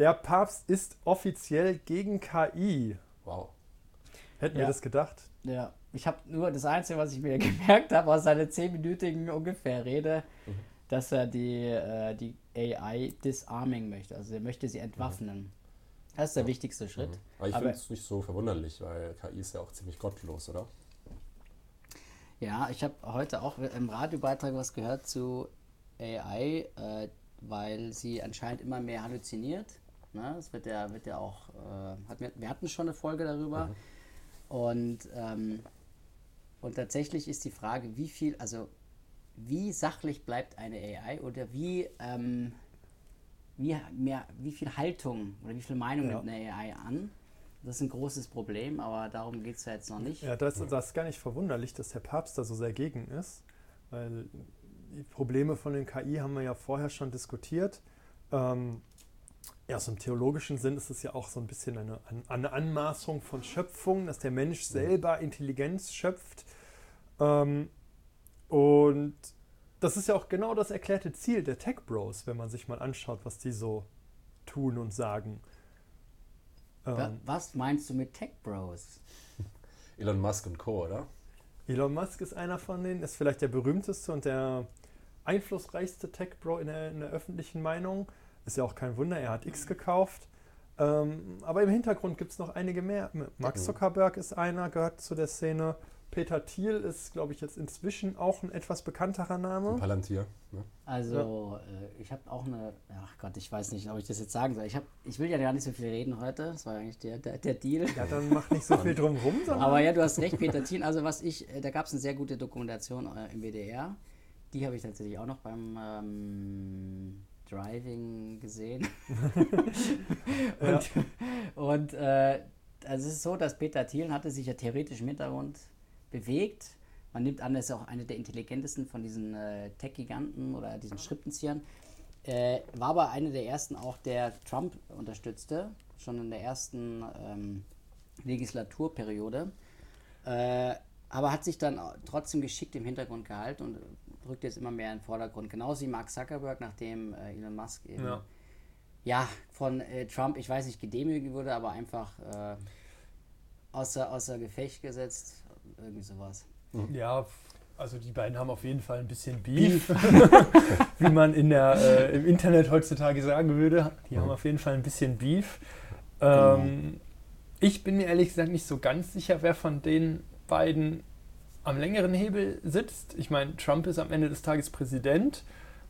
Der Papst ist offiziell gegen KI. Wow. Hätten wir das gedacht? Ja, ich habe nur das Einzige, was ich mir gemerkt habe, aus seiner 10-minütigen ungefähr Rede, dass er die AI disarming möchte. Also er möchte sie entwaffnen. Das ist der wichtigste Schritt. Aber ich finde es nicht so verwunderlich, weil KI ist ja auch ziemlich gottlos, oder? Ja, ich habe heute auch im Radiobeitrag was gehört zu AI, weil sie anscheinend immer mehr halluziniert. Ne? Das wird ja auch, wir hatten schon eine Folge darüber. Und tatsächlich ist die Frage, wie sachlich bleibt eine AI oder wie viel Haltung oder wie viel Meinung nimmt eine AI an? Das ist ein großes Problem, aber darum geht es ja jetzt noch nicht. Ja, das ist gar nicht verwunderlich, dass der Papst da so sehr gegen ist, weil die Probleme von den KI haben wir ja vorher schon diskutiert. So im theologischen Sinn ist es ja auch so ein bisschen eine Anmaßung von Schöpfung, dass der Mensch selber Intelligenz schöpft. Und das ist ja auch genau das erklärte Ziel der Tech Bros, wenn man sich mal anschaut, was die so tun und sagen. Was meinst du mit Tech Bros? Elon Musk und Co., oder? Elon Musk ist einer von denen, ist vielleicht der berühmteste und der einflussreichste Tech Bro in der öffentlichen Meinung. Ist ja auch kein Wunder, er hat X gekauft. Aber im Hintergrund gibt es noch einige mehr. Mark Zuckerberg ist einer, gehört zu der Szene. Peter Thiel ist, glaube ich, jetzt inzwischen auch ein etwas bekannterer Name. Palantir. Ne? Also, ich habe auch ach Gott, ich weiß nicht, ob ich das jetzt sagen soll. Ich will ja gar nicht so viel reden heute. Das war eigentlich der Deal. Ja, dann mach nicht so viel drum rum. Aber ja, du hast recht, Peter Thiel. Also, da gab es eine sehr gute Dokumentation im WDR. Die habe ich tatsächlich auch noch beim Driving gesehen. Und also es ist so, dass Peter Thiel hatte sich ja theoretisch im Hintergrund bewegt. Man nimmt an, er ist auch einer der intelligentesten von diesen Tech-Giganten oder diesen Schriftenziehern. War aber einer der ersten auch, der Trump unterstützte, schon in der ersten Legislaturperiode. Aber hat sich dann trotzdem geschickt im Hintergrund gehalten und rückt jetzt immer mehr in den Vordergrund. Genauso wie Mark Zuckerberg, nachdem Elon Musk eben von Trump, ich weiß nicht, gedemütigt wurde, aber einfach außer Gefecht gesetzt. Irgendwie sowas. Ja, also die beiden haben auf jeden Fall ein bisschen Beef, wie man im Internet heutzutage sagen würde. Die haben auf jeden Fall ein bisschen Beef. Ich bin mir ehrlich gesagt nicht so ganz sicher, wer von den beiden am längeren Hebel sitzt. Ich meine, Trump ist am Ende des Tages Präsident,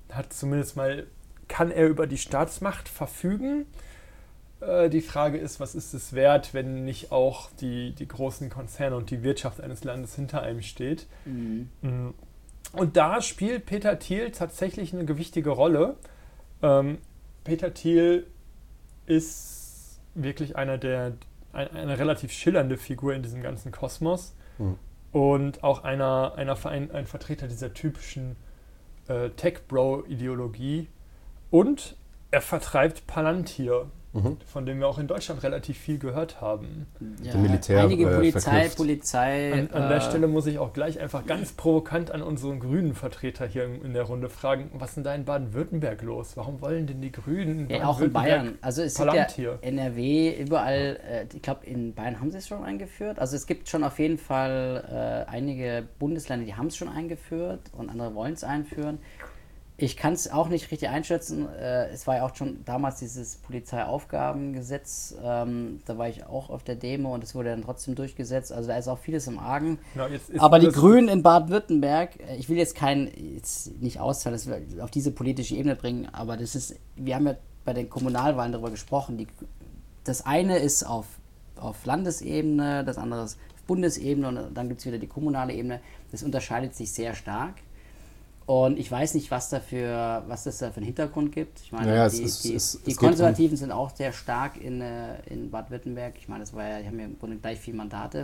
kann er über die Staatsmacht verfügen. Die Frage ist, was ist es wert, wenn nicht auch die großen Konzerne und die Wirtschaft eines Landes hinter einem steht. Und da spielt Peter Thiel tatsächlich eine gewichtige Rolle. Peter Thiel ist wirklich eine relativ schillernde Figur in diesem ganzen Kosmos und auch ein Vertreter dieser typischen Tech-Bro-Ideologie. Und er vertreibt Palantir, von dem wir auch in Deutschland relativ viel gehört haben. Ja, Militär, einige Polizei. An der Stelle muss ich auch gleich einfach ganz provokant an unseren grünen Vertreter hier in der Runde fragen, was ist denn da in Baden-Württemberg los? Warum wollen denn die Grünen ja, auch in Bayern. Also es gibt ja Palantir? NRW, überall, ich glaube in Bayern haben sie es schon eingeführt. Also es gibt schon auf jeden Fall einige Bundesländer, die haben es schon eingeführt und andere wollen es einführen. Ich kann es auch nicht richtig einschätzen. Es war ja auch schon damals dieses Polizeiaufgabengesetz. Da war ich auch auf der Demo und es wurde dann trotzdem durchgesetzt. Also da ist auch vieles im Argen. Genau, aber die Grünen in Baden-Württemberg, ich will jetzt nicht auszahlen, dass wir auf diese politische Ebene bringen, aber wir haben ja bei den Kommunalwahlen darüber gesprochen. Das eine ist auf Landesebene, das andere ist auf Bundesebene und dann gibt es wieder die kommunale Ebene. Das unterscheidet sich sehr stark. Und ich weiß nicht, was das da für einen Hintergrund gibt. Ich meine, die Konservativen sind auch sehr stark in Baden-Württemberg. Ich meine, die haben ja im Grunde gleich 4 Mandate.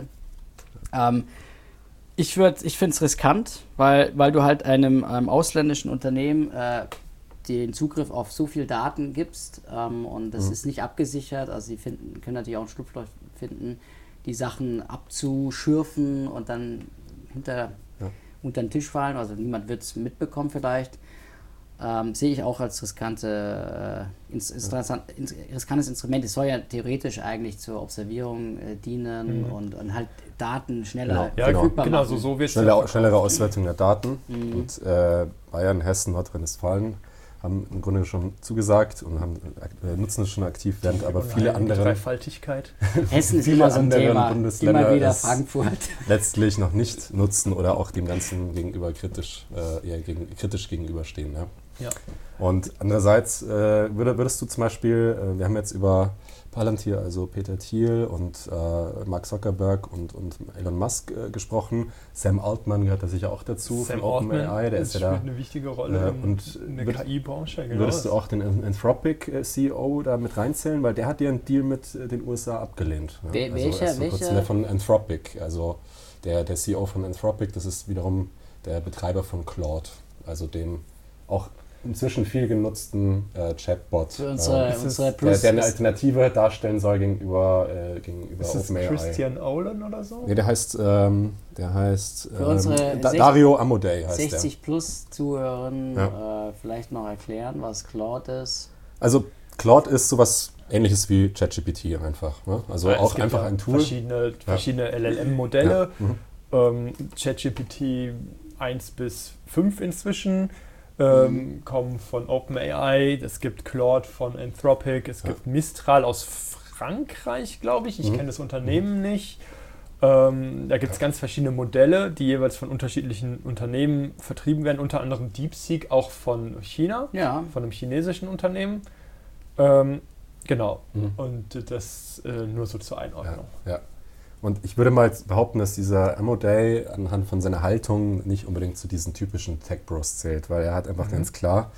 Ich finde es riskant, weil du halt einem ausländischen Unternehmen den Zugriff auf so viel Daten gibst und das ist nicht abgesichert. Also sie können natürlich auch ein Schlupfloch finden, die Sachen abzuschürfen und dann unter den Tisch fallen, also niemand wird es mitbekommen vielleicht. sehe ich auch als riskantes Instrument. Es soll ja theoretisch eigentlich zur Observierung dienen und halt Daten schneller verfügbar machen. So wird es schnellere Auswertung der Daten. Und Bayern, Hessen, Nordrhein-Westfalen haben im Grunde schon zugesagt und nutzen es schon aktiv, während aber viele andere Dreifaltigkeit. Hessen ist immer so ein Thema, Bundesländer immer wieder Frankfurt. Letztlich noch nicht nutzen oder auch dem Ganzen gegenüber kritisch gegenüberstehen. Ja. Ja. Und andererseits würdest du zum Beispiel, wir haben jetzt über Palantir, also Peter Thiel und Mark Zuckerberg und Elon Musk gesprochen. Sam Altman gehört da sicher auch dazu Sam von OpenAI. Der ist ja da eine wichtige Rolle in der KI-Branche. Genau. Würdest du auch den Anthropic CEO da mit reinzählen? Weil der hat ja einen Deal mit den USA abgelehnt. Ja? Welcher? Von Anthropic, also der CEO von Anthropic, das ist wiederum der Betreiber von Claude, also dem auch inzwischen viel genutzten Chatbot, für unsere der eine Alternative darstellen soll gegenüber OpenAI. Christian Aulen oder so? Nee, der heißt unsere Dario Amodei heißt 60 plus Zuhörern vielleicht noch erklären, was Claude ist. Also Claude ist sowas Ähnliches wie ChatGPT einfach. Ne? Also auch einfach ein Tool. Verschiedene LLM-Modelle. Ja. ChatGPT 1 bis 5 inzwischen. Kommen von OpenAI, es gibt Claude von Anthropic, es gibt Mistral aus Frankreich, glaube ich. Ich kenne das Unternehmen nicht. Da gibt es ganz verschiedene Modelle, die jeweils von unterschiedlichen Unternehmen vertrieben werden, unter anderem DeepSeek, auch von China, von einem chinesischen Unternehmen. Genau. Und das nur so zur Einordnung. Ja. Und ich würde mal behaupten, dass dieser Amodei anhand von seiner Haltung nicht unbedingt zu diesen typischen Tech-Bros zählt, weil er hat einfach ganz klar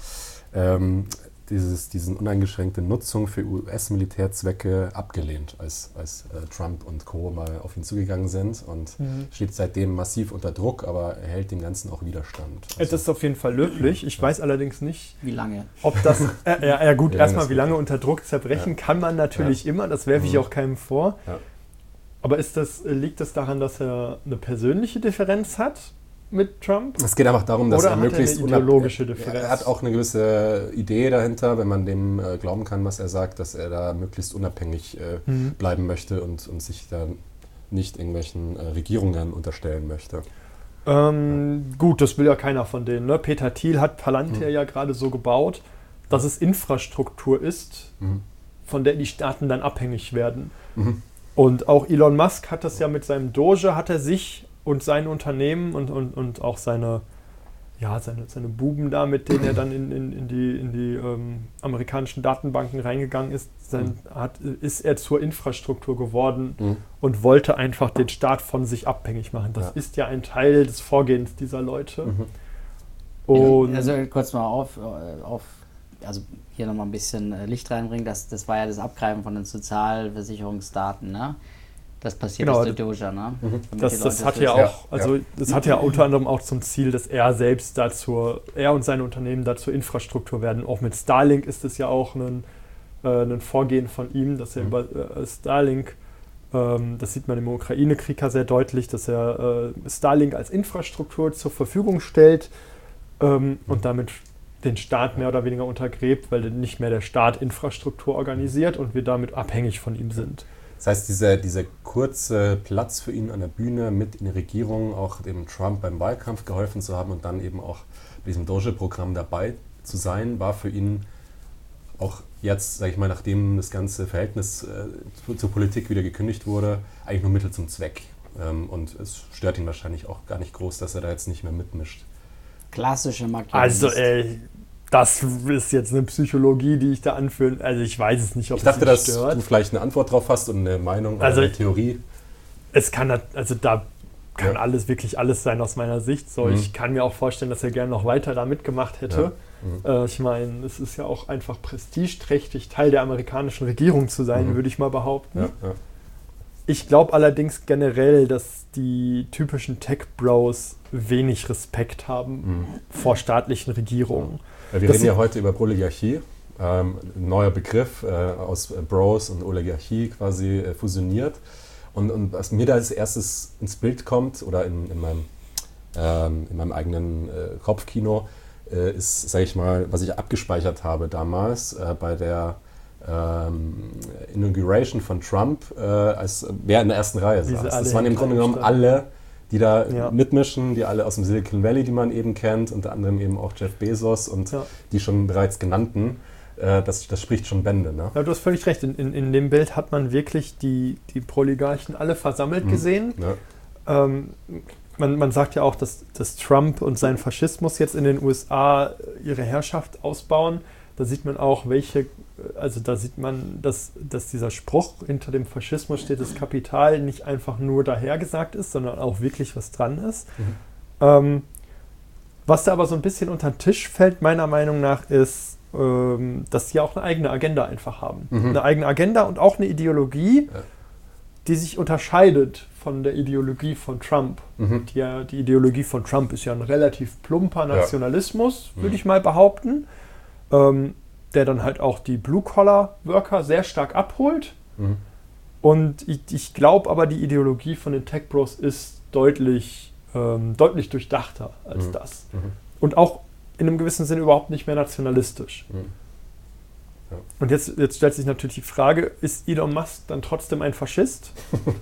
diesen uneingeschränkte Nutzung für US-Militärzwecke abgelehnt, als Trump und Co. mal auf ihn zugegangen sind und steht seitdem massiv unter Druck, aber er hält dem Ganzen auch Widerstand. Also, das ist auf jeden Fall löblich. Ich weiß allerdings nicht, wie lange. Ob das, erstmal wie lange unter Druck zerbrechen kann man natürlich immer, das werfe ich auch keinem vor. Ja. Aber liegt das daran, dass er eine persönliche Differenz hat mit Trump? Es geht einfach darum, dass er möglichst ideologische Differenz. Er hat auch eine gewisse Idee dahinter, wenn man dem glauben kann, was er sagt, dass er da möglichst unabhängig bleiben möchte und sich da nicht irgendwelchen Regierungen unterstellen möchte. Gut, das will ja keiner von denen. Ne? Peter Thiel hat Palantir ja gerade so gebaut, dass es Infrastruktur ist, von der die Staaten dann abhängig werden. Und auch Elon Musk hat das ja mit seinem Doge, hat er sich und sein Unternehmen und auch seine Buben da, mit denen er dann in die amerikanischen Datenbanken reingegangen ist, ist er zur Infrastruktur geworden und wollte einfach den Staat von sich abhängig machen. Das ist ja ein Teil des Vorgehens dieser Leute. Und also kurz mal also hier nochmal ein bisschen Licht reinbringen, das war ja das Abgreifen von den Sozialversicherungsdaten, ne? Das passiert durch Doja, ne? Das hat ja auch, das hat ja unter anderem auch zum Ziel, dass er und sein Unternehmen dazu Infrastruktur werden. Auch mit Starlink ist es ja auch ein Vorgehen von ihm, dass er über Starlink, das sieht man im Ukraine-Krieg ja sehr deutlich, dass er Starlink als Infrastruktur zur Verfügung stellt und damit den Staat mehr oder weniger untergräbt, weil nicht mehr der Staat Infrastruktur organisiert und wir damit abhängig von ihm sind. Das heißt, dieser kurze Platz für ihn an der Bühne mit in der Regierung, auch dem Trump beim Wahlkampf geholfen zu haben und dann eben auch bei diesem Doge-Programm dabei zu sein, war für ihn auch jetzt, sage ich mal, nachdem das ganze Verhältnis zur Politik wieder gekündigt wurde, eigentlich nur Mittel zum Zweck. Und es stört ihn wahrscheinlich auch gar nicht groß, dass er da jetzt nicht mehr mitmischt. Klassische Machiavellist. Also das ist jetzt eine Psychologie, die ich da anführe. Also ich weiß es nicht, ob es mich stört. Ich dachte, dass du vielleicht eine Antwort drauf hast und eine Meinung oder eine Theorie. Da kann wirklich alles sein aus meiner Sicht. So, ich kann mir auch vorstellen, dass er gerne noch weiter da mitgemacht hätte. Ich meine, es ist ja auch einfach prestigeträchtig, Teil der amerikanischen Regierung zu sein, würde ich mal behaupten. Ja. Ich glaube allerdings generell, dass die typischen Tech-Bros wenig Respekt haben vor staatlichen Regierungen. Ja, wir reden ja heute über Oligarchie, ein neuer Begriff aus Bros und Oligarchie quasi fusioniert. Und was mir da als erstes ins Bild kommt, oder in meinem eigenen Kopfkino, ist, sage ich mal, was ich abgespeichert habe damals bei der Inauguration von Trump, als wer in der ersten Reihe saß. Das waren im Grunde genommen alle, die da mitmischen, die alle aus dem Silicon Valley, die man eben kennt, unter anderem eben auch Jeff Bezos und die schon bereits genannten. Das spricht schon Bände. Ne? Ja, du hast völlig recht. In dem Bild hat man wirklich die Polygarchen alle versammelt gesehen. Ja. Man sagt ja auch, dass Trump und sein Faschismus jetzt in den USA ihre Herrschaft ausbauen. Da sieht man auch, dass dieser Spruch hinter dem Faschismus steht, das Kapital nicht einfach nur dahergesagt ist, sondern auch wirklich was dran ist. Was da aber so ein bisschen unter den Tisch fällt, meiner Meinung nach, ist, dass sie auch eine eigene Agenda einfach haben. Eine eigene Agenda und auch eine Ideologie, die sich unterscheidet von der Ideologie von Trump. Die Ideologie von Trump ist ja ein relativ plumper Nationalismus, würde ich mal behaupten, der dann halt auch die Blue-Collar-Worker sehr stark abholt. Und ich glaube aber, die Ideologie von den Tech Bros ist deutlich durchdachter als das. Und auch in einem gewissen Sinne überhaupt nicht mehr nationalistisch. Ja. Und jetzt stellt sich natürlich die Frage, ist Elon Musk dann trotzdem ein Faschist?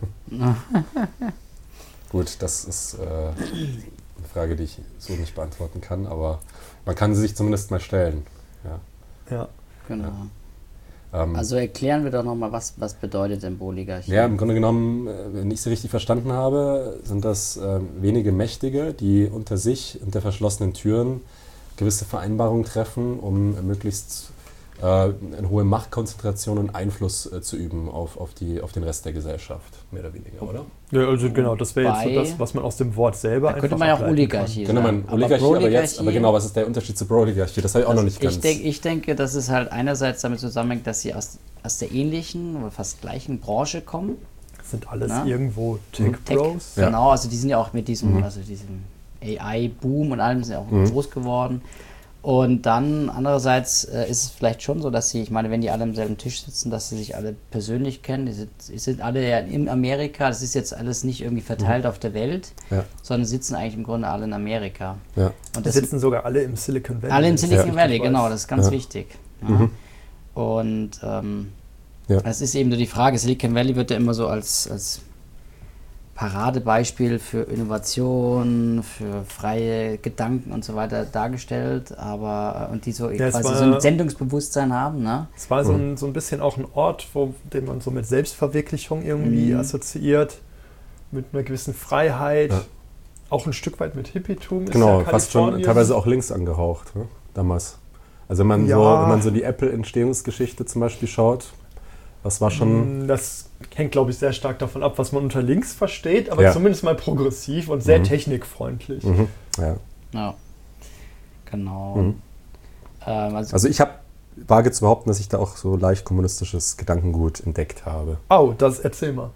Gut, das ist eine Frage, die ich so nicht beantworten kann, aber man kann sie sich zumindest mal stellen. Ja. Genau. Also erklären wir doch nochmal, was bedeutet denn Oligarchie? Ja, im Grunde genommen, wenn ich sie richtig verstanden habe, sind das wenige Mächtige, die unter sich, hinter verschlossenen Türen, gewisse Vereinbarungen treffen, um möglichst eine hohe Machtkonzentration und Einfluss zu üben auf den Rest der Gesellschaft, mehr oder weniger, oder? Ja, also genau, das wäre jetzt so das, was man aus dem Wort selber einfach könnte man ja auch Oligarchie sagen. Könnte man Oligarchie, aber genau, was ist der Unterschied zur Pro-Oligarchie? Das habe ich auch noch nicht ganz... Ich denke, dass es halt einerseits damit zusammenhängt, dass sie aus der ähnlichen oder fast gleichen Branche kommen. Das sind alles irgendwo Tech-Bros. Genau, also die sind ja auch mit diesem AI-Boom und allem sind ja auch groß geworden. Und dann andererseits ist es vielleicht schon so, dass wenn die alle am selben Tisch sitzen, dass sie sich alle persönlich kennen. Die sind alle ja in Amerika, das ist jetzt alles nicht irgendwie verteilt auf der Welt, sondern sitzen eigentlich im Grunde alle in Amerika. Ja. Und die sitzen sogar alle im Silicon Valley. Alle im Silicon Valley, genau, das ist ganz wichtig. Ja. Und es ist eben so die Frage, Silicon Valley wird ja immer so als Paradebeispiel für Innovation, für freie Gedanken und so weiter dargestellt, und die so quasi so ein Sendungsbewusstsein haben. Ne? Es war so ein bisschen auch ein Ort, den man so mit Selbstverwirklichung irgendwie assoziiert, mit einer gewissen Freiheit, auch ein Stück weit mit Hippietum. Genau, fast schon teilweise auch links angehaucht, ne? Damals. Also wenn man so die Apple-Entstehungsgeschichte zum Beispiel schaut, das war schon... Das hängt, glaube ich, sehr stark davon ab, was man unter links versteht, aber zumindest mal progressiv und sehr technikfreundlich. Ja, genau. Also ich wage zu behaupten, dass ich da auch so leicht kommunistisches Gedankengut entdeckt habe. Oh, das erzähl mal.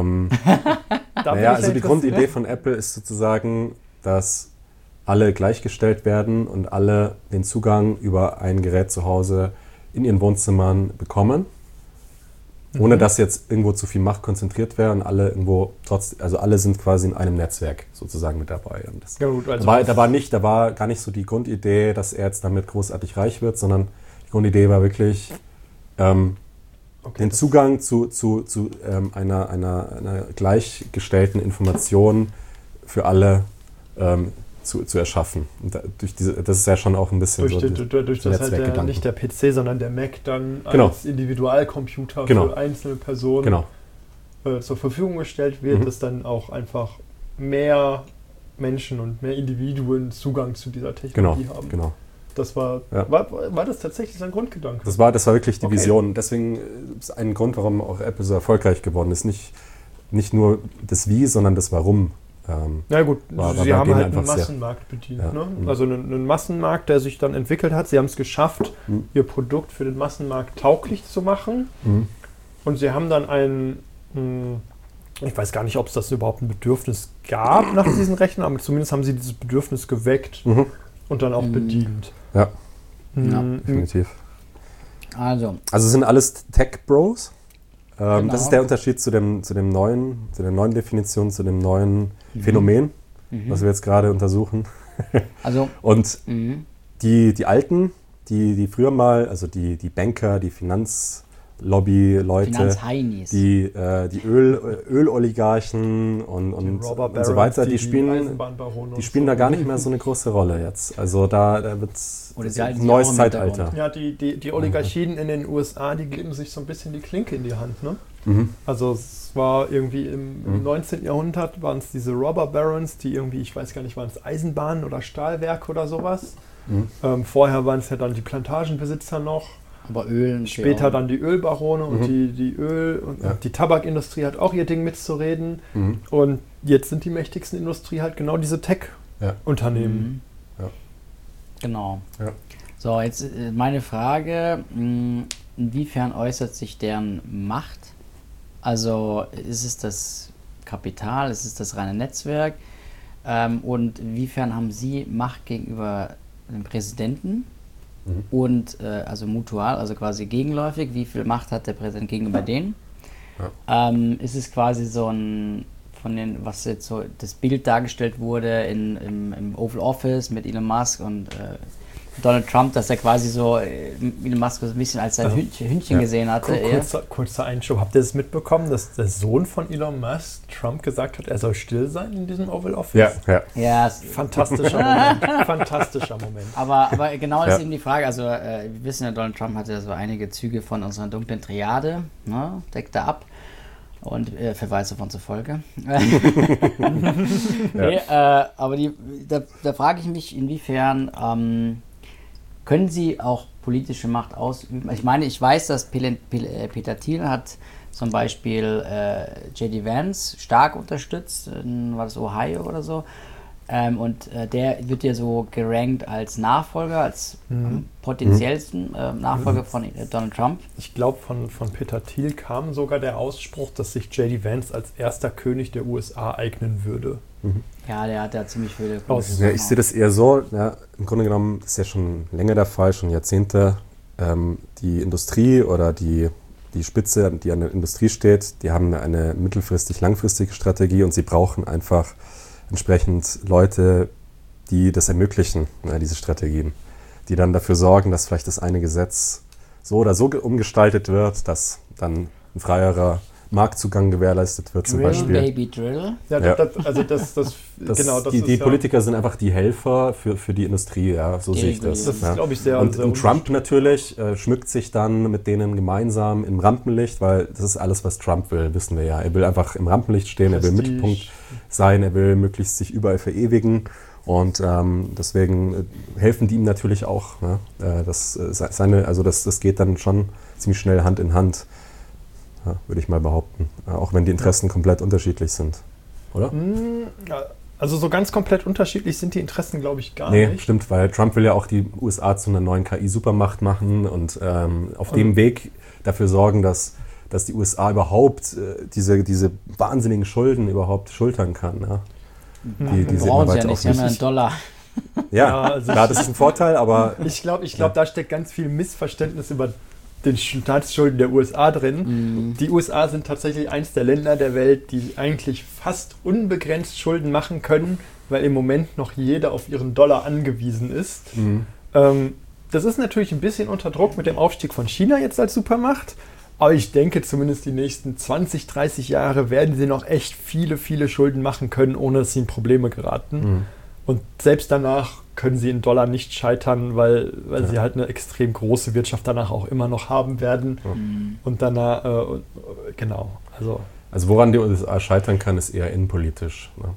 Also die Grundidee von Apple ist sozusagen, dass alle gleichgestellt werden und alle den Zugang über ein Gerät zu Hause in ihren Wohnzimmern bekommen. Ohne dass jetzt irgendwo zu viel Macht konzentriert wäre und alle alle sind quasi in einem Netzwerk sozusagen mit dabei. Und das da war gar nicht so die Grundidee, dass er jetzt damit großartig reich wird, sondern die Grundidee war wirklich, den Zugang zu einer gleichgestellten Information für alle zu erschaffen. Und das ist ja schon auch ein bisschen durch das halt nicht der PC, sondern der Mac dann als Individualcomputer für einzelne Personen zur Verfügung gestellt wird, dass dann auch einfach mehr Menschen und mehr Individuen Zugang zu dieser Technologie haben. Genau. Das war das tatsächlich sein Grundgedanke? Das war wirklich die Vision. Deswegen ist ein Grund, warum auch Apple so erfolgreich geworden ist. Nicht nur das Wie, sondern das Warum. Na gut, sie haben halt einen Massenmarkt bedient. Ne? Also einen Massenmarkt, der sich dann entwickelt hat. Sie haben es geschafft, ihr Produkt für den Massenmarkt tauglich zu machen. Und sie haben dann ich weiß gar nicht, ob es das überhaupt ein Bedürfnis gab nach diesen Rechnern, aber zumindest haben sie dieses Bedürfnis geweckt und dann auch bedient. Ja, definitiv. Also es sind alles Tech-Bros. Genau. Das ist der Unterschied zu der neuen Definition, zu dem neuen Phänomen, was wir jetzt gerade untersuchen. Also, und die Alten, die früher mal, also die Banker, die Finanzlobby-Leute, Finanzheinis. die Öloligarchen und so weiter, die spielen da gar nicht mehr so eine große Rolle jetzt. Also da wird ein neues Zeitalter. Ja, die Oligarchien in den USA, die geben sich so ein bisschen die Klinke in die Hand, ne? Also es war irgendwie im 19. Jahrhundert waren es diese Robber Barons, die irgendwie, ich weiß gar nicht, waren es Eisenbahnen oder Stahlwerke oder sowas. Vorher waren es ja dann die Plantagenbesitzer noch. Aber Öl. Später dann die Ölbarone und die die Tabakindustrie hat auch ihr Ding mitzureden. Und jetzt sind die mächtigsten Industrie halt genau diese Tech-Unternehmen. Genau. Ja. So, jetzt meine Frage, inwiefern äußert sich deren Macht? Also ist es das Kapital, ist es das reine Netzwerk? Und inwiefern haben Sie Macht gegenüber dem Präsidenten? Und also mutual, also quasi gegenläufig, wie viel Macht hat der Präsident gegenüber denen? Ist es quasi so ein, von den, was jetzt so das Bild dargestellt wurde im Oval Office mit Elon Musk und Donald Trump, dass er quasi so Elon Musk so ein bisschen als sein Hündchen gesehen hatte. Kurzer Einschub. Habt ihr das mitbekommen, dass der Sohn von Elon Musk Trump gesagt hat, er soll still sein in diesem Oval Office? Ja. Fantastischer Moment. Aber genau das ist eben die Frage. Also wir wissen ja, Donald Trump hat ja so einige Züge von unserer dunklen Triade, ne? Deckt er ab. Und Verweise von zur Folge. Aber da frage ich mich, inwiefern können Sie auch politische Macht ausüben? Ich meine, ich weiß, dass Peter Thiel hat zum Beispiel J.D. Vance stark unterstützt, war das Ohio oder so. Und der wird ja so gerankt als Nachfolger, als potenziellsten Nachfolger von Donald Trump. Ich glaube, von Peter Thiel kam sogar der Ausspruch, dass sich J.D. Vance als erster König der USA eignen würde. Ja, der hat ja ziemlich viele... Ja, ich sehe das eher so, im Grunde genommen ist ja schon länger der Fall, schon Jahrzehnte, die Industrie oder die Spitze, die an der Industrie steht, die haben eine langfristige Strategie und sie brauchen einfach entsprechend Leute, die das ermöglichen, diese Strategien, die dann dafür sorgen, dass vielleicht das eine Gesetz so oder so umgestaltet wird, dass dann ein freierer Marktzugang gewährleistet wird, zum Beispiel. Baby Drill. Die Politiker sind einfach die Helfer für die Industrie, so sehe ich das. Das ist, glaube ich, sehr... Und Trump natürlich schmückt sich dann mit denen gemeinsam im Rampenlicht, weil das ist alles, was Trump will, wissen wir ja. Er will einfach im Rampenlicht stehen, er will Mittelpunkt sein, er will möglichst sich überall verewigen und deswegen helfen die ihm natürlich auch. Das geht dann schon ziemlich schnell Hand in Hand. Ja, würde ich mal behaupten. Auch wenn die Interessen komplett unterschiedlich sind. Oder? Also so ganz komplett unterschiedlich sind die Interessen, glaube ich, gar nicht. Nee, stimmt, weil Trump will ja auch die USA zu einer neuen KI-Supermacht machen und auf dem Weg dafür sorgen, dass die USA überhaupt diese wahnsinnigen Schulden überhaupt schultern kann. Ja? Die brauchen sie ja nicht, sie haben ja einen Dollar. Klar, das ist ein Vorteil, aber... Ich glaube, da steckt ganz viel Missverständnis über den Staatsschulden der USA drin. Die USA sind tatsächlich eins der Länder der Welt, die eigentlich fast unbegrenzt Schulden machen können, weil im Moment noch jeder auf ihren Dollar angewiesen ist. Das ist natürlich ein bisschen unter Druck mit dem Aufstieg von China jetzt als Supermacht, aber ich denke zumindest die nächsten 20, 30 Jahre werden sie noch echt viele, viele Schulden machen können, ohne dass sie in Probleme geraten. Und selbst danach können sie in Dollar nicht scheitern, weil sie halt eine extrem große Wirtschaft danach auch immer noch haben werden. Und danach, genau. Also woran die USA scheitern kann, ist eher innenpolitisch. Ne?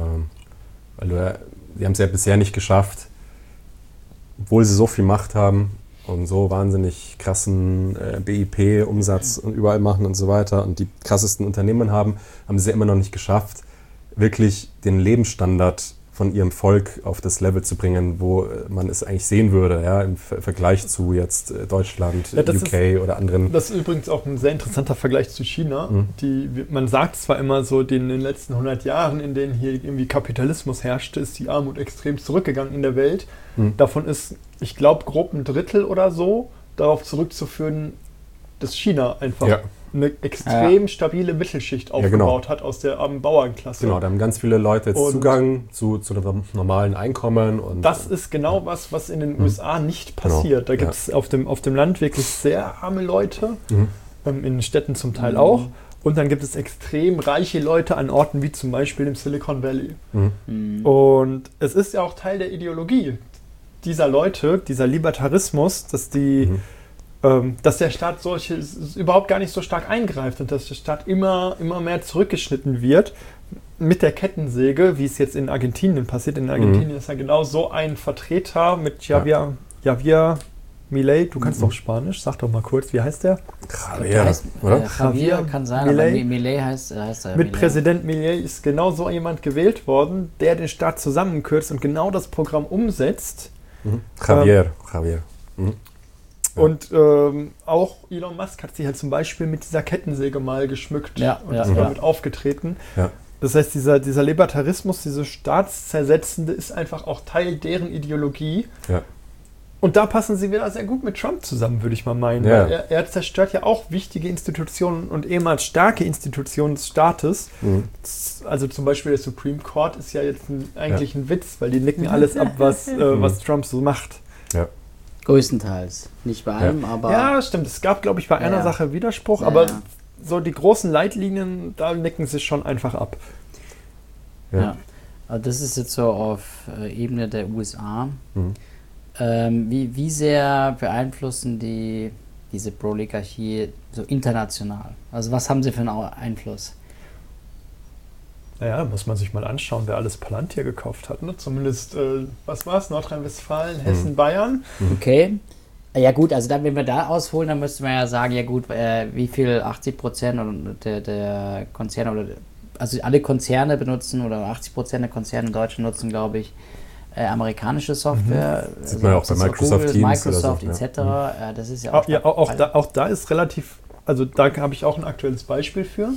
Weil die haben es ja bisher nicht geschafft, obwohl sie so viel Macht haben und so wahnsinnig krassen BIP-Umsatz und überall machen und so weiter und die krassesten Unternehmen haben sie es ja immer noch nicht geschafft, wirklich den Lebensstandard von ihrem Volk auf das Level zu bringen, wo man es eigentlich sehen würde, im Vergleich zu jetzt Deutschland, UK oder anderen. Das ist übrigens auch ein sehr interessanter Vergleich zu China. Man sagt zwar immer so, in den letzten 100 Jahren, in denen hier irgendwie Kapitalismus herrschte, ist die Armut extrem zurückgegangen in der Welt. Davon ist, ich glaube, grob ein Drittel oder so darauf zurückzuführen, dass China einfach eine extrem stabile Mittelschicht aufgebaut hat aus der armen Bauernklasse. Genau, da haben ganz viele Leute jetzt Zugang zu einem normalen Einkommen. Und das ist genau was in den USA nicht passiert. Da gibt es auf dem Land wirklich sehr arme Leute, in den Städten zum Teil auch. Und dann gibt es extrem reiche Leute an Orten wie zum Beispiel im Silicon Valley. Und es ist ja auch Teil der Ideologie dieser Leute, dieser Libertarismus, dass der Staat überhaupt gar nicht so stark eingreift und dass der Staat immer mehr zurückgeschnitten wird mit der Kettensäge, wie es jetzt in Argentinien passiert. In Argentinien ist ja genau so ein Vertreter mit Javier Milei. Du kannst doch Spanisch, sag doch mal kurz, wie heißt der? Javier kann sein, aber Milei heißt er. Mit Milei. Präsident Milei ist genau so jemand gewählt worden, der den Staat zusammenkürzt und genau das Programm umsetzt. Javier. Und auch Elon Musk hat sich halt zum Beispiel mit dieser Kettensäge mal geschmückt und ist damit aufgetreten. Ja. Das heißt, dieser Libertarismus, diese Staatszersetzende ist einfach auch Teil deren Ideologie. Ja. Und da passen sie wieder sehr gut mit Trump zusammen, würde ich mal meinen. Ja. Weil er zerstört ja auch wichtige Institutionen und ehemals starke Institutionen des Staates. Also zum Beispiel der Supreme Court ist ja jetzt eigentlich ein Witz, weil die nicken alles ab, was Trump so macht. Ja. Größtenteils. Nicht bei allem, aber... Ja, stimmt. Es gab, glaube ich, bei einer Sache Widerspruch, aber so die großen Leitlinien, da nicken sie schon einfach ab. Ja. Also das ist jetzt so auf Ebene der USA. Wie sehr beeinflussen diese Pro-Oligarchie so international? Also was haben sie für einen Einfluss? Naja, muss man sich mal anschauen, wer alles Palantir gekauft hat. Ne? Zumindest, was war es? Nordrhein-Westfalen, Hessen, Bayern. Okay. Ja gut, also dann, wenn wir da ausholen, dann müsste man ja sagen, ja gut, wie viel 80% der Konzerne, oder also alle Konzerne benutzen, oder 80% der Konzerne in Deutschland nutzen, glaube ich, amerikanische Software. Sieht man ja auch bei Microsoft Google, Teams Microsoft oder so, etc. Das ist ja auch... auch da ist relativ, also da habe ich auch ein aktuelles Beispiel für.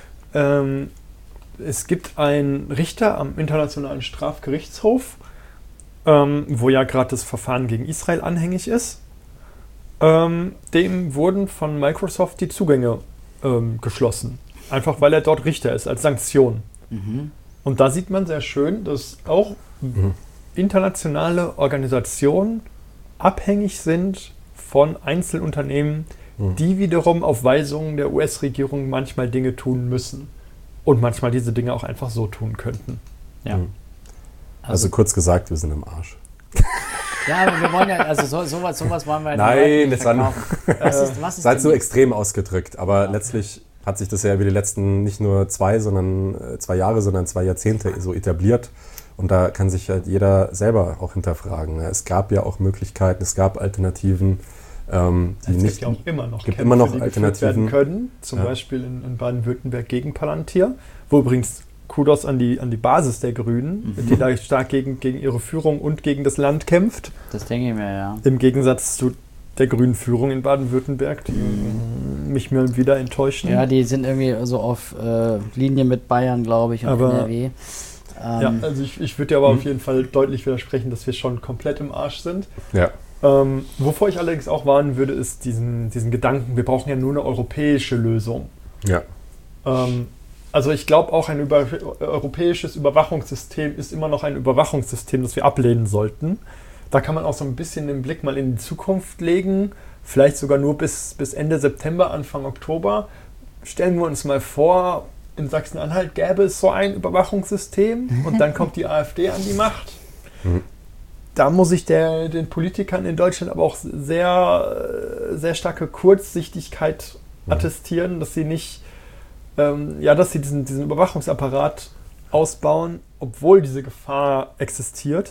Es gibt einen Richter am Internationalen Strafgerichtshof, wo ja gerade das Verfahren gegen Israel anhängig ist. Dem wurden von Microsoft die Zugänge geschlossen. Einfach weil er dort Richter ist, als Sanktion. Und da sieht man sehr schön, dass auch internationale Organisationen abhängig sind von Einzelunternehmen, die wiederum auf Weisungen der US-Regierung manchmal Dinge tun müssen. Und manchmal diese Dinge auch einfach so tun könnten. Ja. Also kurz gesagt, wir sind im Arsch. Ja, aber wir wollen ja, also sowas wollen wir Nein, das war nur, was ist halt so extrem ausgedrückt, aber letztlich hat sich das ja über die letzten nicht nur 2 Jahre, sondern 2 Jahrzehnte so etabliert. Und da kann sich halt jeder selber auch hinterfragen. Es gab ja auch Möglichkeiten, es gab Alternativen. Es gibt ja auch immer noch Kämpfe, die geführt werden können. Zum Beispiel in Baden-Württemberg gegen Palantir. Wo übrigens Kudos an die Basis der Grünen, die da stark gegen ihre Führung und gegen das Land kämpft. Das denke ich mir, ja. Im Gegensatz zu der grünen Führung in Baden-Württemberg, die mich mal wieder enttäuschen. Ja, die sind irgendwie so auf Linie mit Bayern, glaube ich, und NRW. Ja, also ich würde dir aber auf jeden Fall deutlich widersprechen, dass wir schon komplett im Arsch sind. Ja. Wovor ich allerdings auch warnen würde, ist diesen Gedanken, wir brauchen ja nur eine europäische Lösung. Ja. Also ich glaube auch, ein europäisches Überwachungssystem ist immer noch ein Überwachungssystem, das wir ablehnen sollten. Da kann man auch so ein bisschen den Blick mal in die Zukunft legen, vielleicht sogar nur bis Ende September, Anfang Oktober. Stellen wir uns mal vor, in Sachsen-Anhalt gäbe es so ein Überwachungssystem und dann kommt die AfD an die Macht. Da muss ich den Politikern in Deutschland aber auch sehr, sehr starke Kurzsichtigkeit attestieren, dass sie nicht, dass sie diesen Überwachungsapparat ausbauen, obwohl diese Gefahr existiert.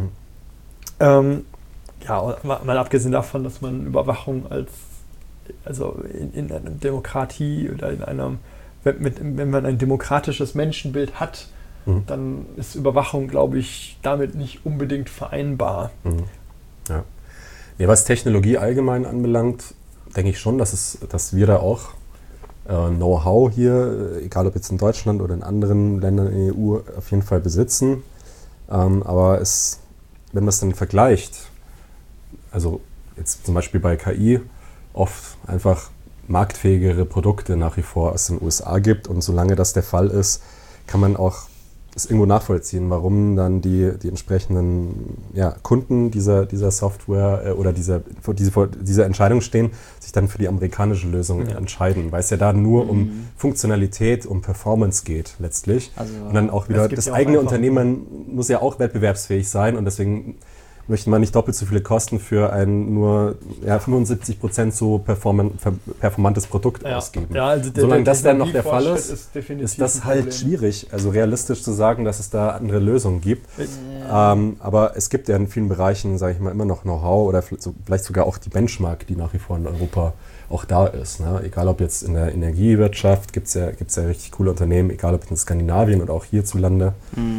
Mal abgesehen davon, dass man Überwachung in einer Demokratie oder wenn man ein demokratisches Menschenbild hat, dann ist Überwachung, glaube ich, damit nicht unbedingt vereinbar. Ja. Was Technologie allgemein anbelangt, denke ich schon, dass wir da auch Know-how hier, egal ob jetzt in Deutschland oder in anderen Ländern in der EU, auf jeden Fall besitzen. Aber wenn man es dann vergleicht, also jetzt zum Beispiel bei KI, oft einfach marktfähigere Produkte nach wie vor aus den USA gibt. Und solange das der Fall ist, kann man auch es irgendwo nachvollziehen, warum dann die entsprechenden Kunden dieser Software oder vor dieser Entscheidung stehen, sich dann für die amerikanische Lösung entscheiden, weil es ja da nur um Funktionalität, um Performance geht letztlich. Also, und dann auch wieder das eigene Unternehmen muss ja auch wettbewerbsfähig sein und deswegen möchte man nicht doppelt so viele Kosten für ein nur 75% so performantes Produkt ausgeben. Ja, also solange das dann noch der Fall ist das halt schwierig, also realistisch zu sagen, dass es da andere Lösungen gibt. Aber es gibt ja in vielen Bereichen, sage ich mal, immer noch Know-how oder vielleicht sogar auch die Benchmark, die nach wie vor in Europa auch da ist. Ne? Egal ob jetzt in der Energiewirtschaft, gibt es ja richtig coole Unternehmen, egal ob in Skandinavien oder auch hierzulande.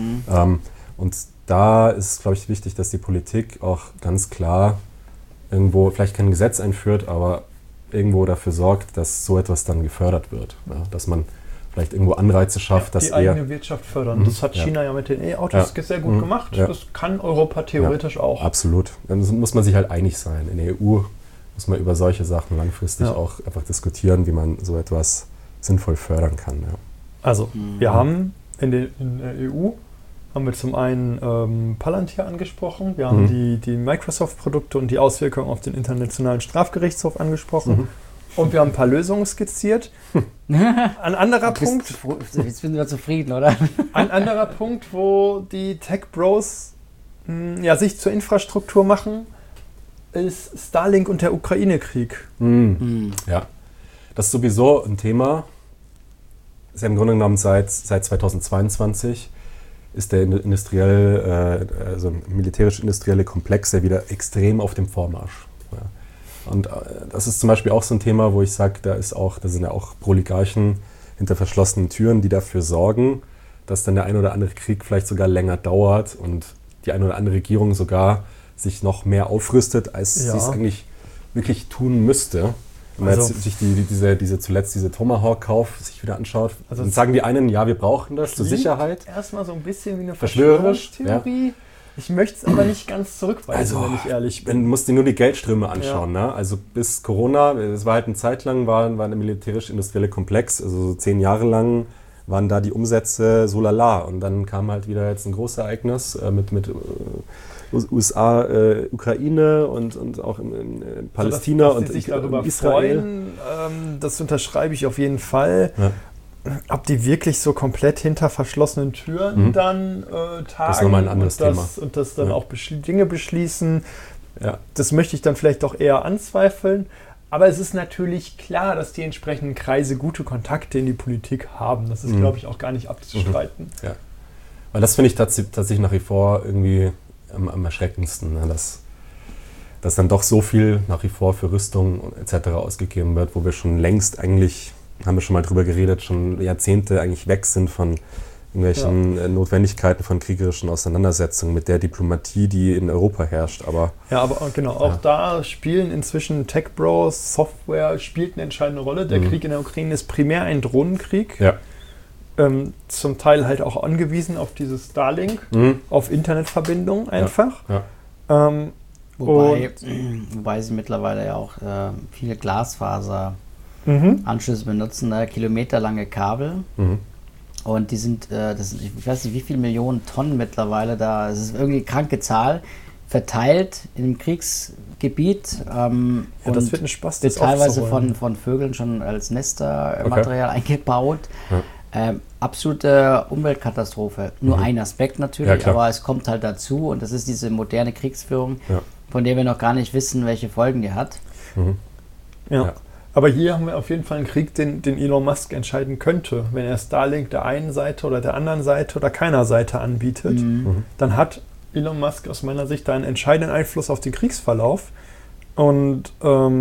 Und da ist, glaube ich, wichtig, dass die Politik auch ganz klar irgendwo, vielleicht kein Gesetz einführt, aber irgendwo dafür sorgt, dass so etwas dann gefördert wird. Ja? Dass man vielleicht irgendwo Anreize schafft, dass die eigene Wirtschaft fördern. Das hat China ja mit den E-Autos sehr gut gemacht. Ja. Das kann Europa theoretisch auch. Absolut. Dann muss man sich halt einig sein. In der EU muss man über solche Sachen langfristig auch einfach diskutieren, wie man so etwas sinnvoll fördern kann. Ja. Also, wir haben in der EU haben wir zum einen Palantir angesprochen, wir haben die Microsoft-Produkte und die Auswirkungen auf den Internationalen Strafgerichtshof angesprochen und wir haben ein paar Lösungen skizziert. Ein anderer Punkt... Jetzt sind wir zufrieden, oder? Ein anderer Punkt, wo die Tech-Bros sich zur Infrastruktur machen, ist Starlink und der Ukraine-Krieg. Ja, das ist sowieso ein Thema. Ist ja im Grunde genommen seit 2022 ist der militärisch-industrielle Komplex ja wieder extrem auf dem Vormarsch. Ja. Und das ist zum Beispiel auch so ein Thema, wo ich sage, da sind ja auch Oligarchen hinter verschlossenen Türen, die dafür sorgen, dass dann der ein oder andere Krieg vielleicht sogar länger dauert und die eine oder andere Regierung sogar sich noch mehr aufrüstet, als sie es eigentlich wirklich tun müsste. Wenn man jetzt sich diese Tomahawk-Kauf sich wieder anschaut, dann sagen die einen, ja, wir brauchen das zur Sicherheit. Erstmal so ein bisschen wie eine Verschwörungstheorie. Ja. Ich möchte es aber nicht ganz zurückweisen, wenn ich ehrlich bin. Du musst dir nur die Geldströme anschauen. Ne? Also bis Corona, es war halt eine Zeit lang, war der militärisch-industrielle Komplex, also so 10 Jahre lang waren da die Umsätze so lala. Und dann kam halt wieder jetzt ein großes Ereignis mit USA, Ukraine und auch in Palästina dass und sich darüber Israel. Freuen, das unterschreibe ich auf jeden Fall. Ja. Ob die wirklich so komplett hinter verschlossenen Türen dann tagen das ist nochmal ein anderes Thema. Und das dann auch Dinge beschließen, das möchte ich dann vielleicht doch eher anzweifeln. Aber es ist natürlich klar, dass die entsprechenden Kreise gute Kontakte in die Politik haben. Das ist, glaube ich, auch gar nicht abzustreiten. Ja. Weil das finde ich tatsächlich nach wie vor irgendwie am erschreckendsten, ne? Dass dann doch so viel nach wie vor für Rüstung etc. ausgegeben wird, wo wir schon längst eigentlich, haben wir schon mal drüber geredet, schon Jahrzehnte eigentlich weg sind von irgendwelchen Notwendigkeiten von kriegerischen Auseinandersetzungen mit der Diplomatie, die in Europa herrscht. Aber genau, auch da spielen inzwischen Tech-Bros, Software spielt eine entscheidende Rolle. Der Krieg in der Ukraine ist primär ein Drohnenkrieg. Ja. Zum Teil halt auch angewiesen auf dieses Starlink, auf Internetverbindung einfach. Ja. Wobei sie mittlerweile ja auch viele Glasfaser-Anschlüsse benutzen, kilometerlange Kabel. Und die sind, ich weiß nicht, wie viele Millionen Tonnen mittlerweile da, es ist irgendwie eine kranke Zahl, verteilt in einem Kriegsgebiet. Und das wird ein Spaß, das teilweise von Vögeln schon als Nestermaterial eingebaut. Ja. Absolute Umweltkatastrophe. Nur ein Aspekt natürlich, aber es kommt halt dazu und das ist diese moderne Kriegsführung, von der wir noch gar nicht wissen, welche Folgen die hat. Ja. Aber hier haben wir auf jeden Fall einen Krieg, den Elon Musk entscheiden könnte. Wenn er Starlink der einen Seite oder der anderen Seite oder keiner Seite anbietet, dann hat Elon Musk aus meiner Sicht da einen entscheidenden Einfluss auf den Kriegsverlauf. Und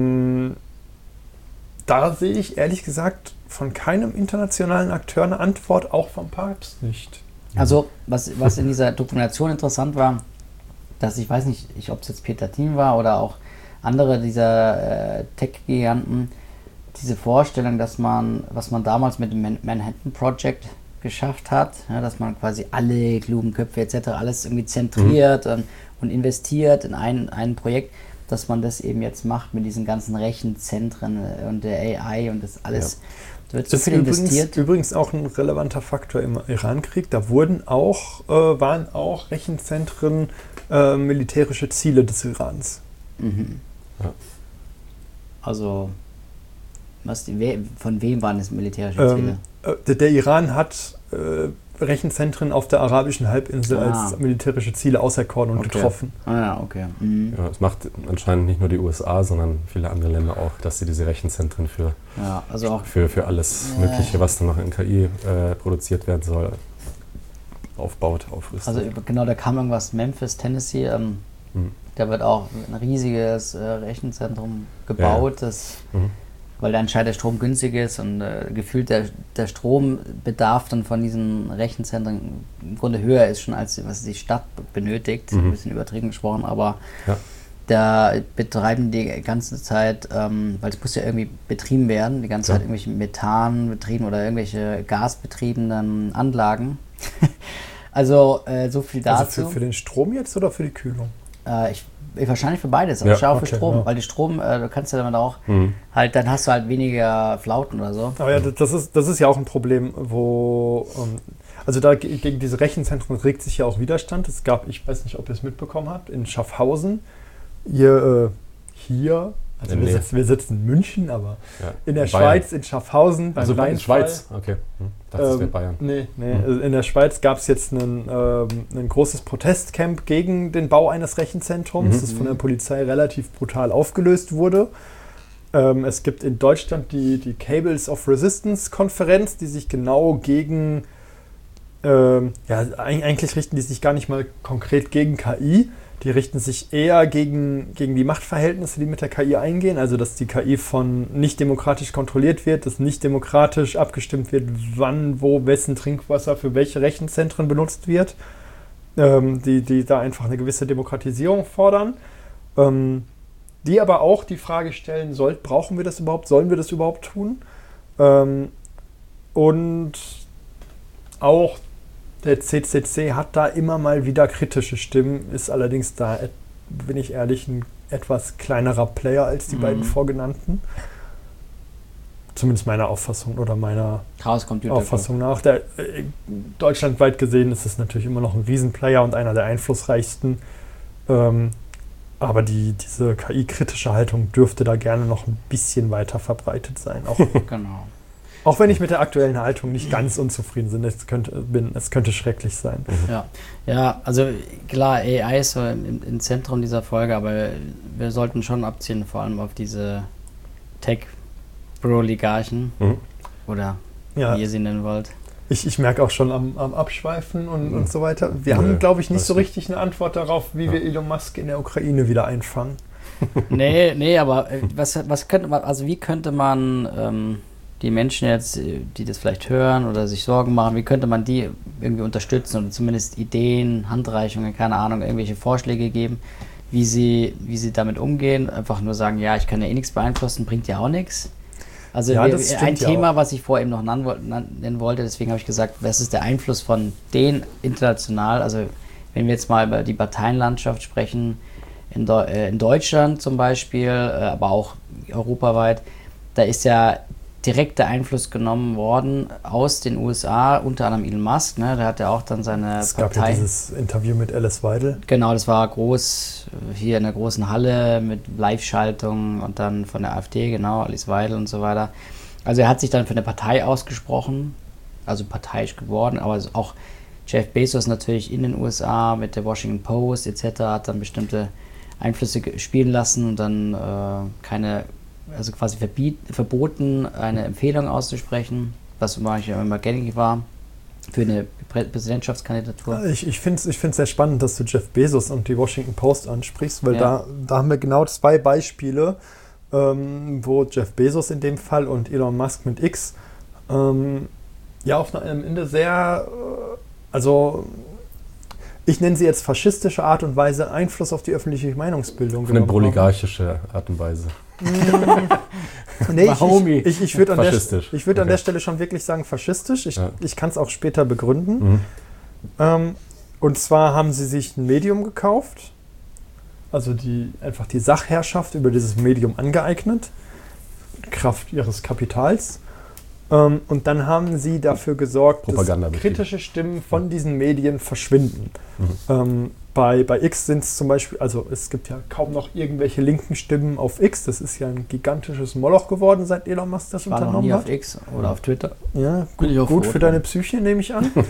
da sehe ich ehrlich gesagt von keinem internationalen Akteur eine Antwort, auch vom Papst nicht. Also, was in dieser Dokumentation interessant war, dass ich weiß nicht, ob es jetzt Peter Thiel war oder auch andere dieser Tech-Giganten, diese Vorstellung, dass was man damals mit dem Manhattan Project geschafft hat, dass man quasi alle klugen Köpfe etc. alles irgendwie zentriert und investiert in ein Projekt, dass man das eben jetzt macht mit diesen ganzen Rechenzentren und der AI und das alles. Da wird so viel investiert. Übrigens auch ein relevanter Faktor im Irankrieg. Da waren auch Rechenzentren militärische Ziele des Irans. Mhm. Ja. Also, von wem waren es militärische Ziele? Der Iran hat Rechenzentren auf der arabischen Halbinsel als militärische Ziele auserkoren und getroffen. Okay. Mhm. Ja, das macht anscheinend nicht nur die USA, sondern viele andere Länder auch, dass sie diese Rechenzentren für alles Mögliche, was dann noch in KI produziert werden soll, aufbaut, aufrüstet. Also genau, da kam irgendwas, Memphis, Tennessee, da wird auch ein riesiges Rechenzentrum gebaut, weil da anscheinend der Strom günstig ist und gefühlt der Strombedarf dann von diesen Rechenzentren im Grunde höher ist schon als was die Stadt benötigt. Ein bisschen übertrieben gesprochen, aber da betreiben die ganze Zeit, weil es muss ja irgendwie betrieben werden, die ganze Zeit irgendwelche Methanbetrieben oder irgendwelche gasbetriebenen Anlagen. Also so viel dazu. Also für den Strom jetzt oder für die Kühlung? Wahrscheinlich für beides, aber schau für Strom, weil die Strom, du kannst ja damit auch halt, dann hast du halt weniger Flauten oder so. Aber ja, das ist ja auch ein Problem, wo, also da gegen diese Rechenzentren regt sich ja auch Widerstand. Es gab, ich weiß nicht, ob ihr es mitbekommen habt, in Schaffhausen, hier, also wir sitzen in München, aber in der Schweiz, in Schaffhausen, beim Rheinfall. In Schweiz, okay. Dachte, das wäre Bayern. Nee. Also in der Schweiz gab es jetzt ein großes Protestcamp gegen den Bau eines Rechenzentrums, das von der Polizei relativ brutal aufgelöst wurde. Es gibt in Deutschland die Cables of Resistance Konferenz, die sich genau gegen, eigentlich richten die sich gar nicht mal konkret gegen KI, die richten sich eher gegen die Machtverhältnisse, die mit der KI eingehen, also dass die KI von nicht demokratisch kontrolliert wird, dass nicht demokratisch abgestimmt wird, wann, wo, wessen Trinkwasser für welche Rechenzentren benutzt wird, die da einfach eine gewisse Demokratisierung fordern, die aber auch die Frage stellen, brauchen wir das überhaupt, sollen wir das überhaupt tun? Und auch der CCC hat da immer mal wieder kritische Stimmen, ist allerdings da, bin ich ehrlich, ein etwas kleinerer Player als die beiden vorgenannten. Zumindest meiner Auffassung oder meiner Auffassung nach. Deutschlandweit gesehen ist es natürlich immer noch ein Riesenplayer und einer der einflussreichsten. Aber diese KI-kritische Haltung dürfte da gerne noch ein bisschen weiter verbreitet sein. Genau. Auch wenn ich mit der aktuellen Haltung nicht ganz unzufrieden bin, es könnte schrecklich sein. Ja, also klar, AI ist so im Zentrum dieser Folge, aber wir sollten schon abzielen, vor allem auf diese Tech-Pro-Oligarchen oder wie ihr sie nennen wollt. Ich merke auch schon am Abschweifen und so weiter. Wir haben, glaube ich, nicht so richtig eine Antwort darauf, wie wir Elon Musk in der Ukraine wieder einfangen. Nee, aber wie könnte man die Menschen jetzt, die das vielleicht hören oder sich Sorgen machen, wie könnte man die irgendwie unterstützen oder zumindest Ideen, Handreichungen, keine Ahnung, irgendwelche Vorschläge geben, wie sie damit umgehen. Einfach nur sagen, ja, ich kann ja eh nichts beeinflussen, bringt ja auch nichts. Also ein Thema, was ich vorher eben noch nennen wollte, deswegen habe ich gesagt, was ist der Einfluss von denen international? Also wenn wir jetzt mal über die Parteienlandschaft sprechen, in Deutschland zum Beispiel, aber auch europaweit, da ist ja direkter Einfluss genommen worden aus den USA, unter anderem Elon Musk, ne? Der hat ja auch dann seine Partei... Es gab ja dieses Interview mit Alice Weidel. Genau, das war groß, hier in der großen Halle mit Live-Schaltung und dann von der AfD, genau, Alice Weidel und so weiter. Also er hat sich dann für eine Partei ausgesprochen, also parteiisch geworden, aber auch Jeff Bezos natürlich in den USA mit der Washington Post etc. hat dann bestimmte Einflüsse spielen lassen und dann also quasi verboten, eine Empfehlung auszusprechen, was immer gängig war für eine Präsidentschaftskandidatur. Ich finde es sehr spannend, dass du Jeff Bezos und die Washington Post ansprichst, weil da haben wir genau zwei Beispiele, wo Jeff Bezos in dem Fall und Elon Musk mit X auf einem Ende sehr, ich nenne sie jetzt faschistische Art und Weise, Einfluss auf die öffentliche Meinungsbildung genommen haben. Eine oligarchische Art und Weise. Nee, ich würde an der Stelle schon wirklich sagen faschistisch. Ich kann es auch später begründen. Und zwar haben sie sich ein Medium gekauft also einfach die Sachherrschaft über dieses Medium angeeignet, Kraft ihres Kapitals. Und dann haben sie dafür gesorgt, dass kritische Stimmen von diesen Medien verschwinden. Bei X sind es zum Beispiel, also es gibt ja kaum noch irgendwelche linken Stimmen auf X. Das ist ja ein gigantisches Moloch geworden, seit Elon Musk das unternommen hat. Ich war noch nie auf X oder auf Twitter. Ja, gut für deine Psyche, nehme ich an.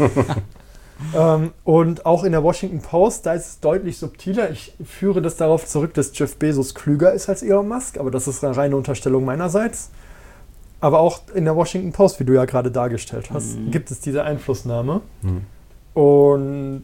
Und auch in der Washington Post, da ist es deutlich subtiler. Ich führe das darauf zurück, dass Jeff Bezos klüger ist als Elon Musk, aber das ist eine reine Unterstellung meinerseits. Aber auch in der Washington Post, wie du ja gerade dargestellt hast, gibt es diese Einflussnahme. Und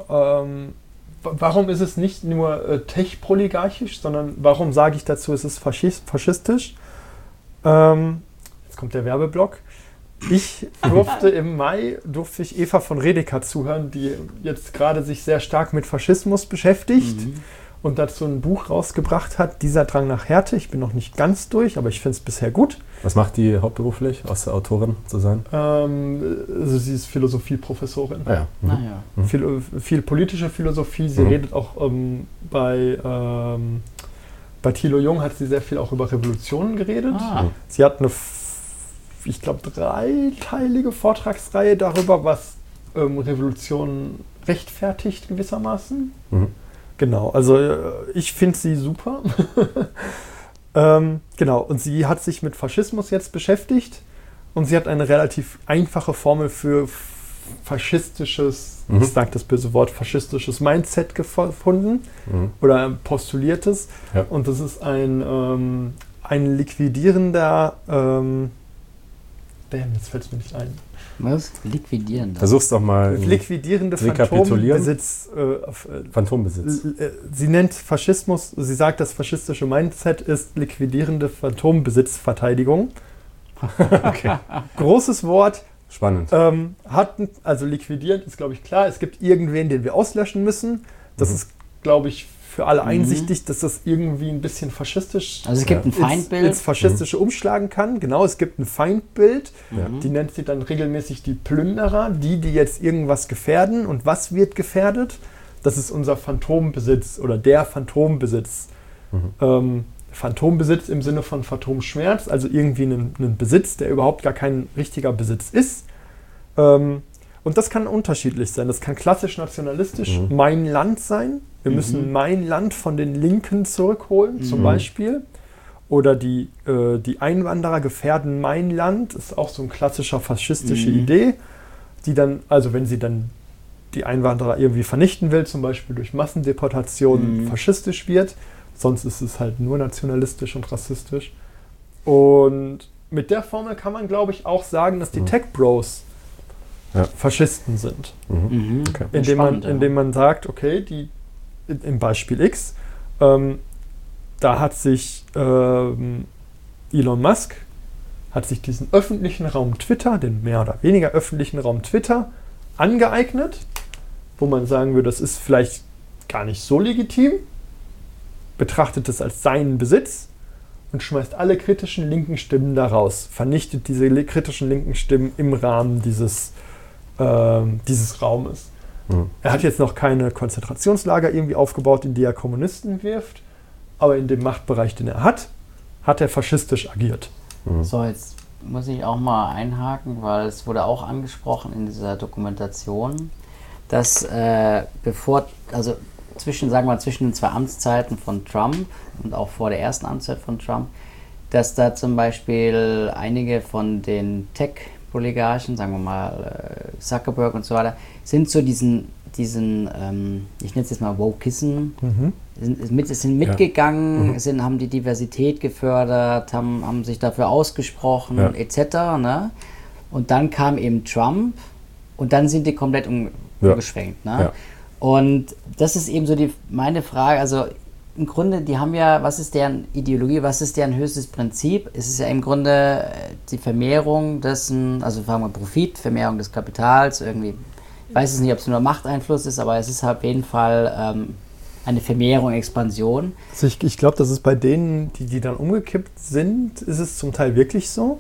warum ist es nicht nur tech-polygarchisch, sondern warum sage ich dazu, es ist faschistisch? Jetzt kommt der Werbeblock. Ich durfte im Mai Eva von Redeker zuhören, die jetzt gerade sich sehr stark mit Faschismus beschäftigt und dazu ein Buch rausgebracht hat, Dieser Drang nach Härte. Ich bin noch nicht ganz durch, aber ich finde es bisher gut. Was macht die hauptberuflich, außer Autorin zu sein? Also sie ist Philosophieprofessorin. Ah, ja. Viel politische Philosophie. Sie redet auch bei Thilo Jung hat sie sehr viel auch über Revolutionen geredet. Sie hat eine, ich glaube, 3-teilige Vortragsreihe darüber, was Revolution rechtfertigt gewissermaßen. Genau, also ich finde sie super. Genau, und sie hat sich mit Faschismus jetzt beschäftigt und sie hat eine relativ einfache Formel für faschistisches, ich sage das böse Wort, faschistisches Mindset gefunden oder postuliertes. Ja. Und das ist ein liquidierender, jetzt fällt es mir nicht ein. Was? Liquidierender? Versuch's doch mal. Liquidierende Phantombesitz. Phantombesitz. Sie nennt Faschismus, sie sagt, das faschistische Mindset ist liquidierende Phantombesitzverteidigung. Okay. Großes Wort. Spannend. Also liquidieren ist, glaube ich, klar. Es gibt irgendwen, den wir auslöschen müssen. Das ist, glaube ich, für alle einsichtig, dass das irgendwie ein bisschen faschistisch also es gibt ein Feindbild. ins Faschistische umschlagen kann. Genau, es gibt ein Feindbild. Die nennt sie dann regelmäßig die Plünderer, die jetzt irgendwas gefährden. Und was wird gefährdet? Das ist unser Phantombesitz oder der Phantombesitz. Phantombesitz im Sinne von Phantomschmerz, also irgendwie einen Besitz, der überhaupt gar kein richtiger Besitz ist. Und das kann unterschiedlich sein. Das kann klassisch nationalistisch mein Land sein. Wir müssen mein Land von den Linken zurückholen, zum Beispiel. Oder die Einwanderer gefährden mein Land. Das ist auch so eine klassische faschistische Idee, die dann, also wenn sie dann die Einwanderer irgendwie vernichten will, zum Beispiel durch Massendeportationen, faschistisch wird. Sonst ist es halt nur nationalistisch und rassistisch. Und mit der Formel kann man, glaube ich, auch sagen, dass die Tech-Bros Faschisten sind. Okay. Indem man sagt, okay, im Beispiel X, da hat sich Elon Musk diesen öffentlichen Raum Twitter, den mehr oder weniger öffentlichen Raum Twitter, angeeignet, wo man sagen würde, das ist vielleicht gar nicht so legitim, betrachtet es als seinen Besitz und schmeißt alle kritischen linken Stimmen da raus, vernichtet diese kritischen linken Stimmen im Rahmen dieses Raumes. Er hat jetzt noch keine Konzentrationslager irgendwie aufgebaut, in die er Kommunisten wirft, aber in dem Machtbereich, den er hat er faschistisch agiert. So, jetzt muss ich auch mal einhaken, weil es wurde auch angesprochen in dieser Dokumentation, dass zwischen den zwei Amtszeiten von Trump und auch vor der ersten Amtszeit von Trump, dass da zum Beispiel einige von den Tech-Oligarchen, sagen wir mal Zuckerberg und so weiter, sind zu diesen ich nenne es jetzt mal Wokeism, sind mitgegangen, haben die Diversität gefördert, haben sich dafür ausgesprochen, etc. Ne? Und dann kam eben Trump und dann sind die komplett umgeschwenkt. Ne? Ja. Und das ist eben so meine Frage, also im Grunde, die haben ja, was ist deren Ideologie, was ist deren höchstes Prinzip? Es ist ja im Grunde die Vermehrung dessen, also sagen wir Profit, Vermehrung des Kapitals, irgendwie, ich weiß es nicht, ob es nur Machteinfluss ist, aber es ist halt auf jeden Fall eine Vermehrung, Expansion. Also ich glaube, dass es bei denen, die dann umgekippt sind, ist es zum Teil wirklich so.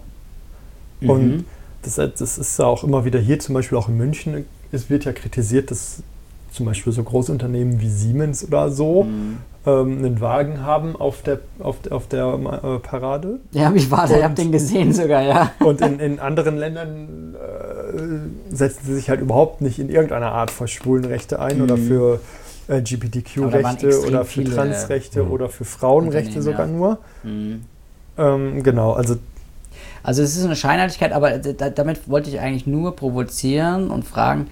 Und das ist ja auch immer wieder hier, zum Beispiel auch in München, es wird ja kritisiert, dass zum Beispiel so Großunternehmen wie Siemens oder so einen Wagen haben auf der Parade. Ja, ich habe den gesehen sogar, ja. Und in anderen Ländern setzen sie sich halt überhaupt nicht in irgendeiner Art für Schwulenrechte ein oder für LGBTQ-Rechte oder für Transrechte oder für Frauenrechte sogar nur. Genau, also es ist eine Scheinheiligkeit, aber damit wollte ich eigentlich nur provozieren und fragen,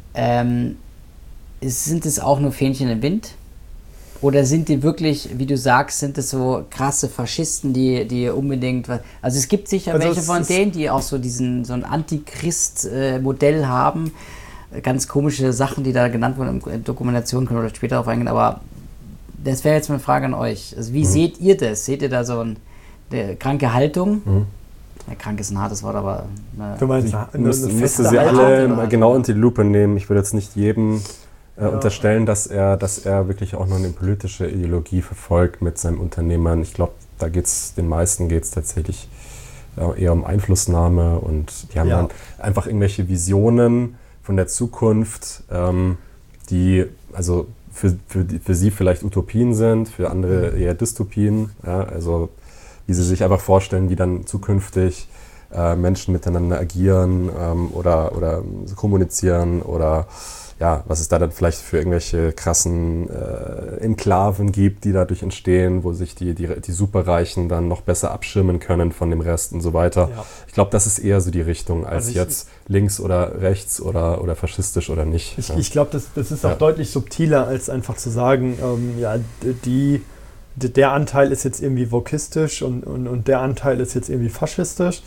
sind es auch nur Fähnchen im Wind? Oder sind die wirklich, wie du sagst, sind es so krasse Faschisten, die unbedingt... Also es gibt sicher welche von denen, die auch so ein Antichrist-Modell haben. Ganz komische Sachen, die da genannt wurden in Dokumentationen, können wir später darauf eingehen. Aber das wäre jetzt meine Frage an euch. Also wie seht ihr das? Seht ihr da so eine kranke Haltung? Ja, krank ist ein hartes Wort, aber... Du meinst, müsste sie alle genau unter die Lupe nehmen. Ich würde jetzt nicht jedem... unterstellen, dass er wirklich auch noch eine politische Ideologie verfolgt mit seinen Unternehmern. Ich glaube, den meisten geht es tatsächlich eher um Einflussnahme und die haben dann einfach irgendwelche Visionen von der Zukunft, die also für sie vielleicht Utopien sind, für andere eher Dystopien. Ja, also wie sie sich einfach vorstellen, wie dann zukünftig Menschen miteinander agieren oder kommunizieren oder was es da dann vielleicht für irgendwelche krassen Enklaven gibt, die dadurch entstehen, wo sich die Superreichen dann noch besser abschirmen können von dem Rest und so weiter. Ja. Ich glaube, das ist eher so die Richtung, als jetzt links oder rechts oder faschistisch oder nicht. Ich glaube, das ist auch deutlich subtiler, als einfach zu sagen, der Anteil ist jetzt irgendwie vokistisch und der Anteil ist jetzt irgendwie faschistisch.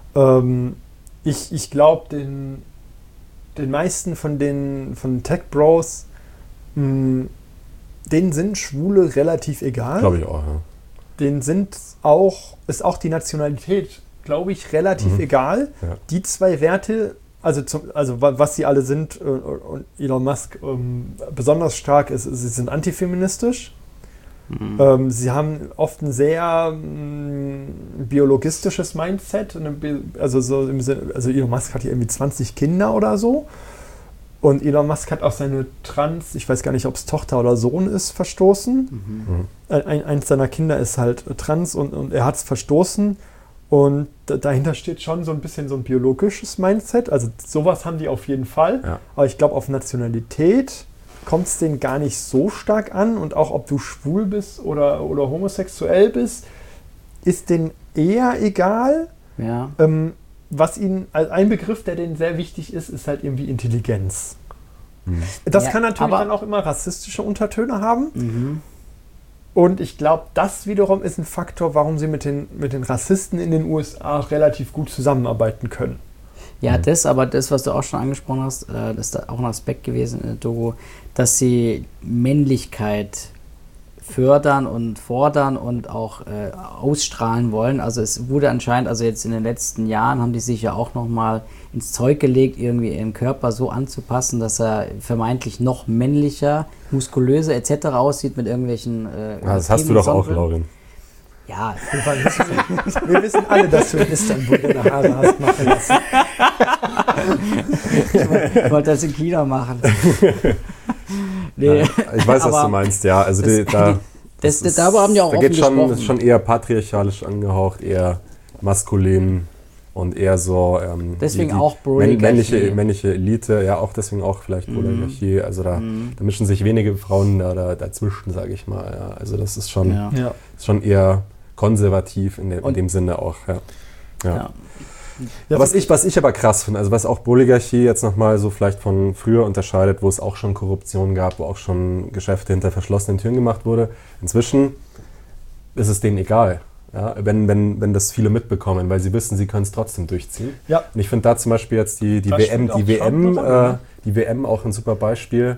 Ich glaube, den meisten von Tech-Bros, denen sind Schwule relativ egal. Glaube ich auch, ja. Denen ist auch die Nationalität, glaube ich, relativ egal. Ja. Die zwei Werte, also was sie alle sind, und Elon Musk besonders stark ist, sie sind antifeministisch. Sie haben oft ein sehr biologistisches Mindset. Also Elon Musk hat hier irgendwie 20 Kinder oder so. Und Elon Musk hat auch seine ich weiß gar nicht, ob es Tochter oder Sohn ist, verstoßen. Eins seiner Kinder ist halt trans und er hat es verstoßen. Und dahinter steht schon so ein bisschen so ein biologisches Mindset. Also sowas haben die auf jeden Fall. Ja. Aber ich glaube, auf Nationalität kommt es denen gar nicht so stark an. Und auch ob du schwul bist oder homosexuell bist, ist denen eher egal. Ja. Was ihnen, also ein Begriff, der denen sehr wichtig ist halt irgendwie Intelligenz. Das kann natürlich dann auch immer rassistische Untertöne haben. Und ich glaube, das wiederum ist ein Faktor, warum sie mit den Rassisten in den USA relativ gut zusammenarbeiten können. Ja, das, was du auch schon angesprochen hast, das ist da auch ein Aspekt gewesen in der Doku, dass sie Männlichkeit fördern und fordern und auch ausstrahlen wollen. Also es wurde anscheinend, also jetzt in den letzten Jahren haben die sich ja auch nochmal ins Zeug gelegt, irgendwie ihren Körper so anzupassen, dass er vermeintlich noch männlicher, muskulöser etc. aussieht mit irgendwelchen das hast du doch auch, Laurin. Ja, wir wissen alle, dass du in Istanbul deine Haare hast machen lassen. Ich wollte das in China machen. Nee. Ja, ich weiß, was du meinst, ja. Also darüber haben die auch offen gesprochen. Das ist schon eher patriarchalisch angehaucht, eher maskulin und eher so deswegen auch männliche Elite, ja, auch deswegen auch vielleicht Polyarchie. Also da mischen sich wenige Frauen dazwischen, sage ich mal. Ja. Also das ist schon, ist schon eher konservativ in dem Sinne auch. Ja. Was ich aber krass finde, also was auch Oligarchie jetzt nochmal so vielleicht von früher unterscheidet, wo es auch schon Korruption gab, wo auch schon Geschäfte hinter verschlossenen Türen gemacht wurde. Inzwischen ist es denen egal, ja, wenn das viele mitbekommen, weil sie wissen, sie können es trotzdem durchziehen. Ja. Und ich finde da zum Beispiel jetzt die WM auch ein super Beispiel.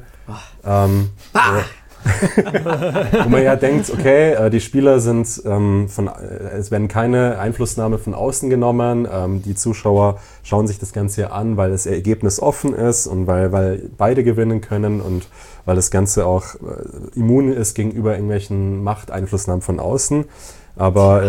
Wo man ja denkt, okay, die Spieler sind es werden keine Einflussnahme von außen genommen, die Zuschauer schauen sich das Ganze an, weil das Ergebnis offen ist und weil beide gewinnen können und weil das Ganze auch immun ist gegenüber irgendwelchen Machteinflussnahmen von außen. Aber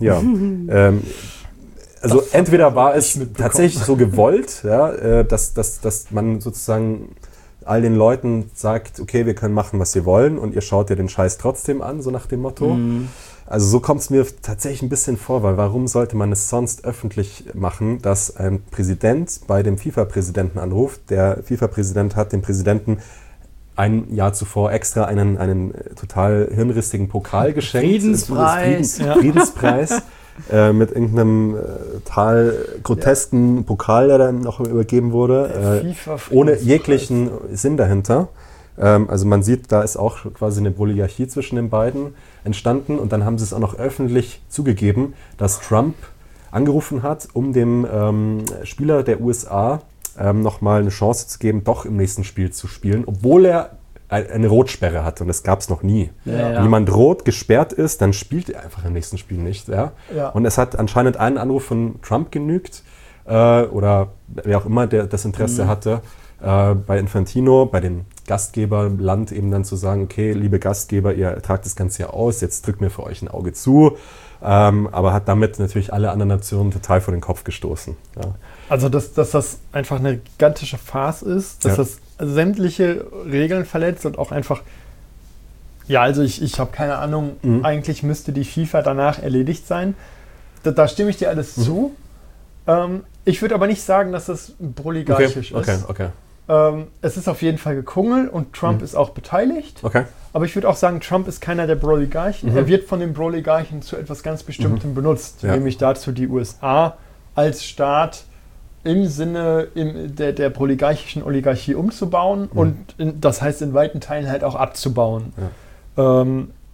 also entweder war es tatsächlich so gewollt, ja, dass man sozusagen all den Leuten sagt, okay, wir können machen, was wir wollen und ihr schaut dir den Scheiß trotzdem an, so nach dem Motto. Also so kommt es mir tatsächlich ein bisschen vor, weil warum sollte man es sonst öffentlich machen, dass ein Präsident bei dem FIFA-Präsidenten anruft, der FIFA-Präsident hat dem Präsidenten ein Jahr zuvor extra einen total hirnrissigen Pokal geschenkt. Friedenspreis. Mit irgendeinem total grotesken Pokal, der dann noch übergeben wurde, ohne jeglichen Sinn dahinter. Also man sieht, da ist auch quasi eine Oligarchie zwischen den beiden entstanden und dann haben sie es auch noch öffentlich zugegeben, dass Trump angerufen hat, um dem Spieler der USA nochmal eine Chance zu geben, doch im nächsten Spiel zu spielen, obwohl er eine Rotsperre hatte und das gab es noch nie. Wenn jemand rot gesperrt ist, dann spielt er einfach im nächsten Spiel nicht. Ja? Und es hat anscheinend einen Anruf von Trump genügt oder wer auch immer der das Interesse hatte, bei Infantino, bei dem Gastgeberland eben dann zu sagen, okay, liebe Gastgeber, ihr tragt das Ganze ja aus, jetzt drückt mir für euch ein Auge zu, aber hat damit natürlich alle anderen Nationen total vor den Kopf gestoßen. Ja. Also, dass das einfach eine gigantische Farce ist, dass das sämtliche Regeln verletzt und auch einfach, ja, also ich habe keine Ahnung, eigentlich müsste die FIFA danach erledigt sein. Da stimme ich dir alles zu. Ich würde aber nicht sagen, dass das broligarchisch ist. Okay. Es ist auf jeden Fall gekungelt und Trump ist auch beteiligt. Okay. Aber ich würde auch sagen, Trump ist keiner der Broligarchen. Er wird von den Broligarchen zu etwas ganz Bestimmtem benutzt, nämlich dazu, die USA als Staat im Sinne der broligarchischen Oligarchie umzubauen und das heißt in weiten Teilen halt auch abzubauen. Ja.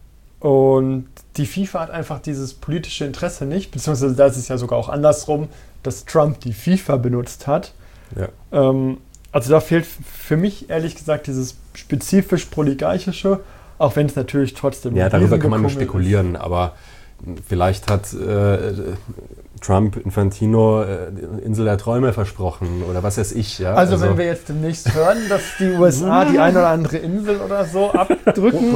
Und die FIFA hat einfach dieses politische Interesse nicht, beziehungsweise da ist es ja sogar auch andersrum, dass Trump die FIFA benutzt hat. Ja. Also da fehlt für mich ehrlich gesagt dieses spezifisch Proligarchische, auch wenn es natürlich trotzdem... Ja, darüber kann man nur spekulieren, aber vielleicht hat Trump Infantino Insel der Träume versprochen oder was weiß ich. Ja? Also wenn wir jetzt demnächst hören, dass die USA die ein oder andere Insel oder so abdrücken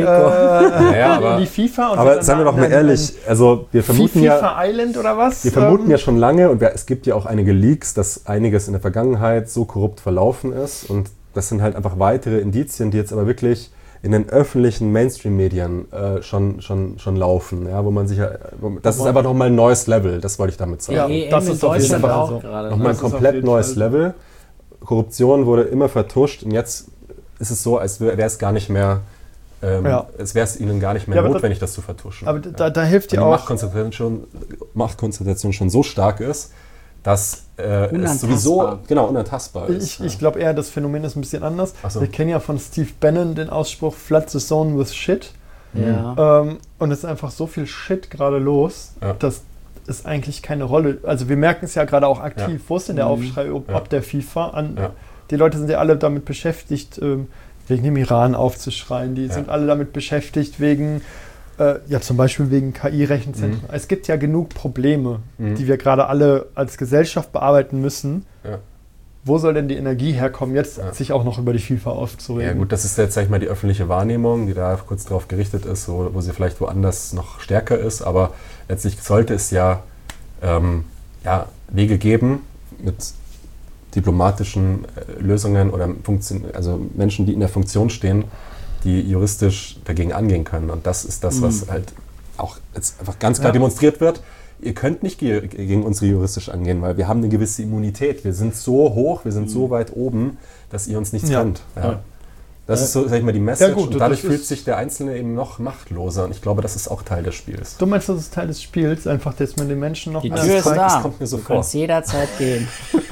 an die FIFA. Und aber seien wir doch mal ehrlich, also wir vermuten FIFA Island oder was? Wir vermuten ja schon lange und es gibt ja auch einige Leaks, dass einiges in der Vergangenheit so korrupt verlaufen ist und das sind halt einfach weitere Indizien, die jetzt aber wirklich in den öffentlichen Mainstream-Medien schon laufen, ja, wo man sich das ist einfach nochmal ein neues Level, das wollte ich damit sagen. Ja, das ist auf jeden Fall auch gerade. Nochmal ein komplett neues Level. Korruption wurde immer vertuscht und jetzt ist es so, als wäre es gar nicht mehr, es wäre es ihnen gar nicht mehr notwendig, das zu vertuschen. Aber da hilft ja auch... Machtkonzentration schon so stark ist, dass es sowieso unantastbar ist. Ich glaube eher, das Phänomen ist ein bisschen anders. So. Wir kennen ja von Steve Bannon den Ausspruch Flood the zone with shit. Ja. Und es ist einfach so viel Shit gerade los, dass es eigentlich keine Rolle... Also wir merken es ja gerade auch aktiv. Wo ist denn der Aufschrei ob der FIFA? Die Leute sind ja alle damit beschäftigt, wegen dem Iran aufzuschreien. Die sind alle damit beschäftigt, zum Beispiel wegen KI-Rechenzentren. Es gibt ja genug Probleme, die wir gerade alle als Gesellschaft bearbeiten müssen. Ja. Wo soll denn die Energie herkommen, jetzt sich auch noch über die FIFA aufzuregen? Ja gut, das ist jetzt, sag ich mal, die öffentliche Wahrnehmung, die da kurz drauf gerichtet ist, wo sie vielleicht woanders noch stärker ist, aber letztlich sollte es Wege geben mit diplomatischen Lösungen oder Menschen, die in der Funktion stehen, die juristisch dagegen angehen können. Und das ist das, was halt auch jetzt einfach ganz klar demonstriert wird. Ihr könnt nicht gegen unsere juristisch angehen, weil wir haben eine gewisse Immunität. Wir sind so hoch, wir sind so weit oben, dass ihr uns nichts könnt. Ja. Das ist so, sag ich mal, die Message. Und dadurch fühlt sich der Einzelne eben noch machtloser. Und ich glaube, das ist auch Teil des Spiels. Du meinst, das ist Teil des Spiels? Einfach, dass man den Menschen noch... Die Tür ist da. Das kommt mir so vor. Du kannst jederzeit gehen.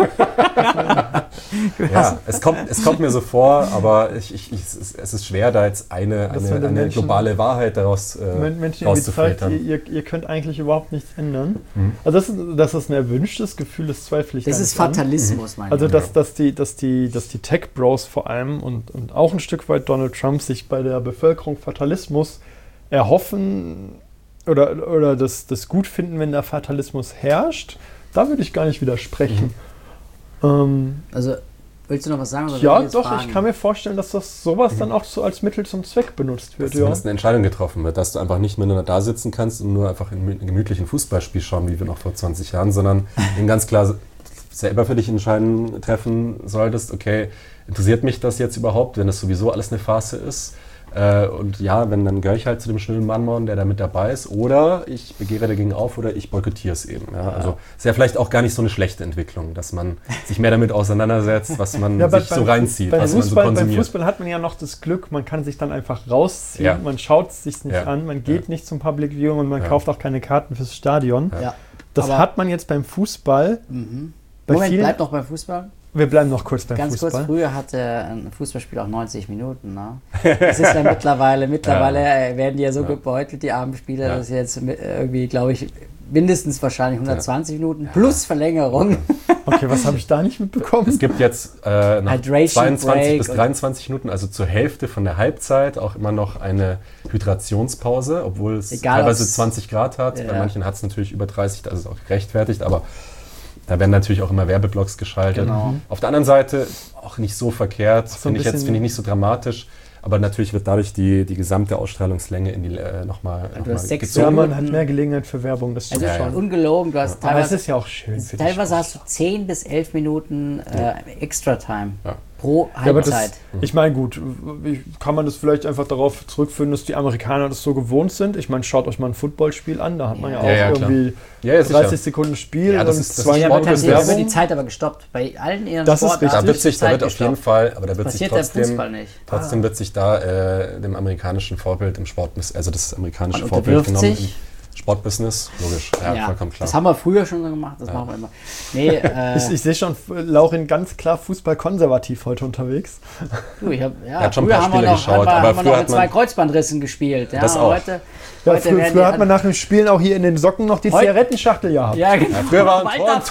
Es kommt mir so vor, aber es ist schwer, da jetzt eine globale Wahrheit daraus rauszufiltern. Ihr könnt eigentlich überhaupt nichts ändern. Also dass das ein erwünschtes Gefühl ist, zweifle ich. Das ist Fatalismus, meine ich. Also dass die Tech-Bros vor allem und auch ein Stück weit Donald Trump sich bei der Bevölkerung Fatalismus erhoffen oder das gut finden, wenn der Fatalismus herrscht, da würde ich gar nicht widersprechen. Also, willst du noch was sagen? Oder ja, doch, ich kann mir vorstellen, dass das sowas dann auch so als Mittel zum Zweck benutzt wird. Dass zumindest eine Entscheidung getroffen wird, dass du einfach nicht miteinander da sitzen kannst und nur einfach in einem gemütlichen Fußballspiel schauen, wie wir noch vor 20 Jahren, sondern eben ganz klar selber für dich treffen solltest, okay, interessiert mich das jetzt überhaupt, wenn das sowieso alles eine Farce ist? Und ja, dann gehöre ich halt zu dem schönen Mann, der da mit dabei ist. Oder ich begehre dagegen auf oder ich boykottiere es eben. Ja? Also ist ja vielleicht auch gar nicht so eine schlechte Entwicklung, dass man sich mehr damit auseinandersetzt, was man sich so reinzieht, was man so konsumiert. Beim Fußball hat man ja noch das Glück, man kann sich dann einfach rausziehen, man schaut es sich nicht an, man geht nicht zum Public Viewing und man kauft auch keine Karten fürs Stadion. Ja. Das hat man jetzt beim Fußball. Moment, bleibt noch beim Fußball. Wir bleiben noch kurz beim Fußball. Ganz kurz, früher hatte ein Fußballspiel auch 90 Minuten. Ne? Das ist ja mittlerweile werden die ja so gebeutelt, die armen Spieler, dass jetzt irgendwie, glaube ich, mindestens wahrscheinlich 120 Minuten plus Verlängerung. Okay, was habe ich da nicht mitbekommen? Es gibt jetzt nach 22 bis 23 Minuten, also zur Hälfte von der Halbzeit, auch immer noch eine Hydrationspause, obwohl es teilweise 20 Grad hat. Bei manchen hat es natürlich über 30, das ist auch gerechtfertigt, aber da werden natürlich auch immer Werbeblocks geschaltet. Genau. Auf der anderen Seite auch nicht so verkehrt, finde ich nicht so dramatisch. Aber natürlich wird dadurch die gesamte Ausstrahlungslänge in die nochmal gezogen. Ja, man hat mehr Gelegenheit für Werbung, das stimmt schon. Ungelogen, du hast teilweise, aber es ist ja auch schön für teilweise hast du 10 bis 11 Minuten Extra-Time pro Halbzeit. Ich meine, gut, kann man das vielleicht einfach darauf zurückführen, dass die Amerikaner das so gewohnt sind? Ich meine, schaut euch mal ein Footballspiel an, da hat man ja auch irgendwie 30 Sekunden Spiel und 2 Minuten Werbung. Da wird die Zeit aber gestoppt. Bei allen ihren Sportarten wird auf jeden Fall, aber da wird sich trotzdem wird sich da dem amerikanischen Vorbild im Sportbusiness, also das amerikanische Vorbild genommen. Sportbusiness, logisch, vollkommen klar. Das haben wir früher schon so gemacht, das machen wir immer. Nee, ich sehe schon, Laurin ganz klar Fußball-konservativ heute unterwegs. Er hat schon ein paar Spiele geschaut, aber früher hat man mit 2 Kreuzbandrissen gespielt. Das auch. Früher hat man nach dem Spielen auch hier in den Socken noch die Zigarettenschachtel gehabt. Ja, genau. Früher war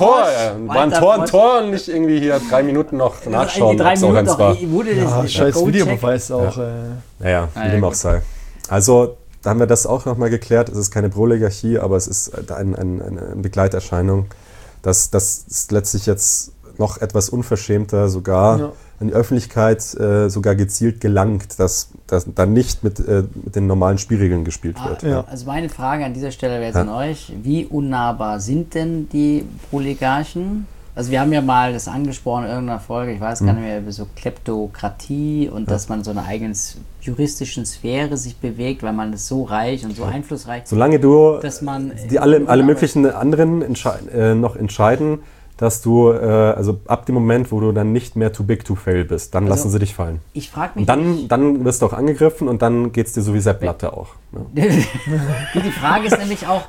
ein Tor und nicht irgendwie hier 3 Minuten noch nachschauen. 3 Minuten noch, scheiß Videobeweis auch. Naja, wie dem auch sei. Also, da haben wir das auch nochmal geklärt. Es ist keine Pro-Oligarchie, aber es ist eine Begleiterscheinung. Das ist letztlich jetzt noch etwas unverschämter sogar in die Öffentlichkeit sogar gezielt gelangt, dass dann nicht mit den normalen Spielregeln gespielt wird. Ja. Also meine Frage an dieser Stelle wäre jetzt an euch, wie unnahbar sind denn die Oligarchen? Also wir haben ja mal das angesprochen in irgendeiner Folge, ich weiß gar nicht mehr, über so Kleptokratie und dass man so eine eigene juristischen Sphäre sich bewegt, weil man ist so reich und so einflussreich. Solange du dass man, alle möglichen anderen noch entscheiden, dass du, also ab dem Moment, wo du dann nicht mehr too big to fail bist, dann lassen sie dich fallen. Ich frage mich. Und dann wirst du auch angegriffen und dann geht es dir so wie Sepp Blatter auch. Ja. Die Frage ist nämlich auch,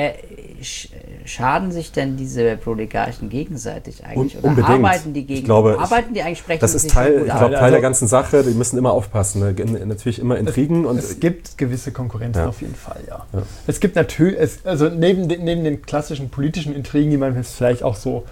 schaden sich denn diese Oligarchen gegenseitig eigentlich? Oder unbedingt. Arbeiten die gegen? Arbeiten die eigentlich sprechen? Das ist Teil der ganzen Sache. Die müssen immer aufpassen. Natürlich immer Intrigen. Es gibt gewisse Konkurrenzen auf jeden Fall, ja. Es gibt natürlich, also neben den klassischen politischen Intrigen, die man jetzt vielleicht auch so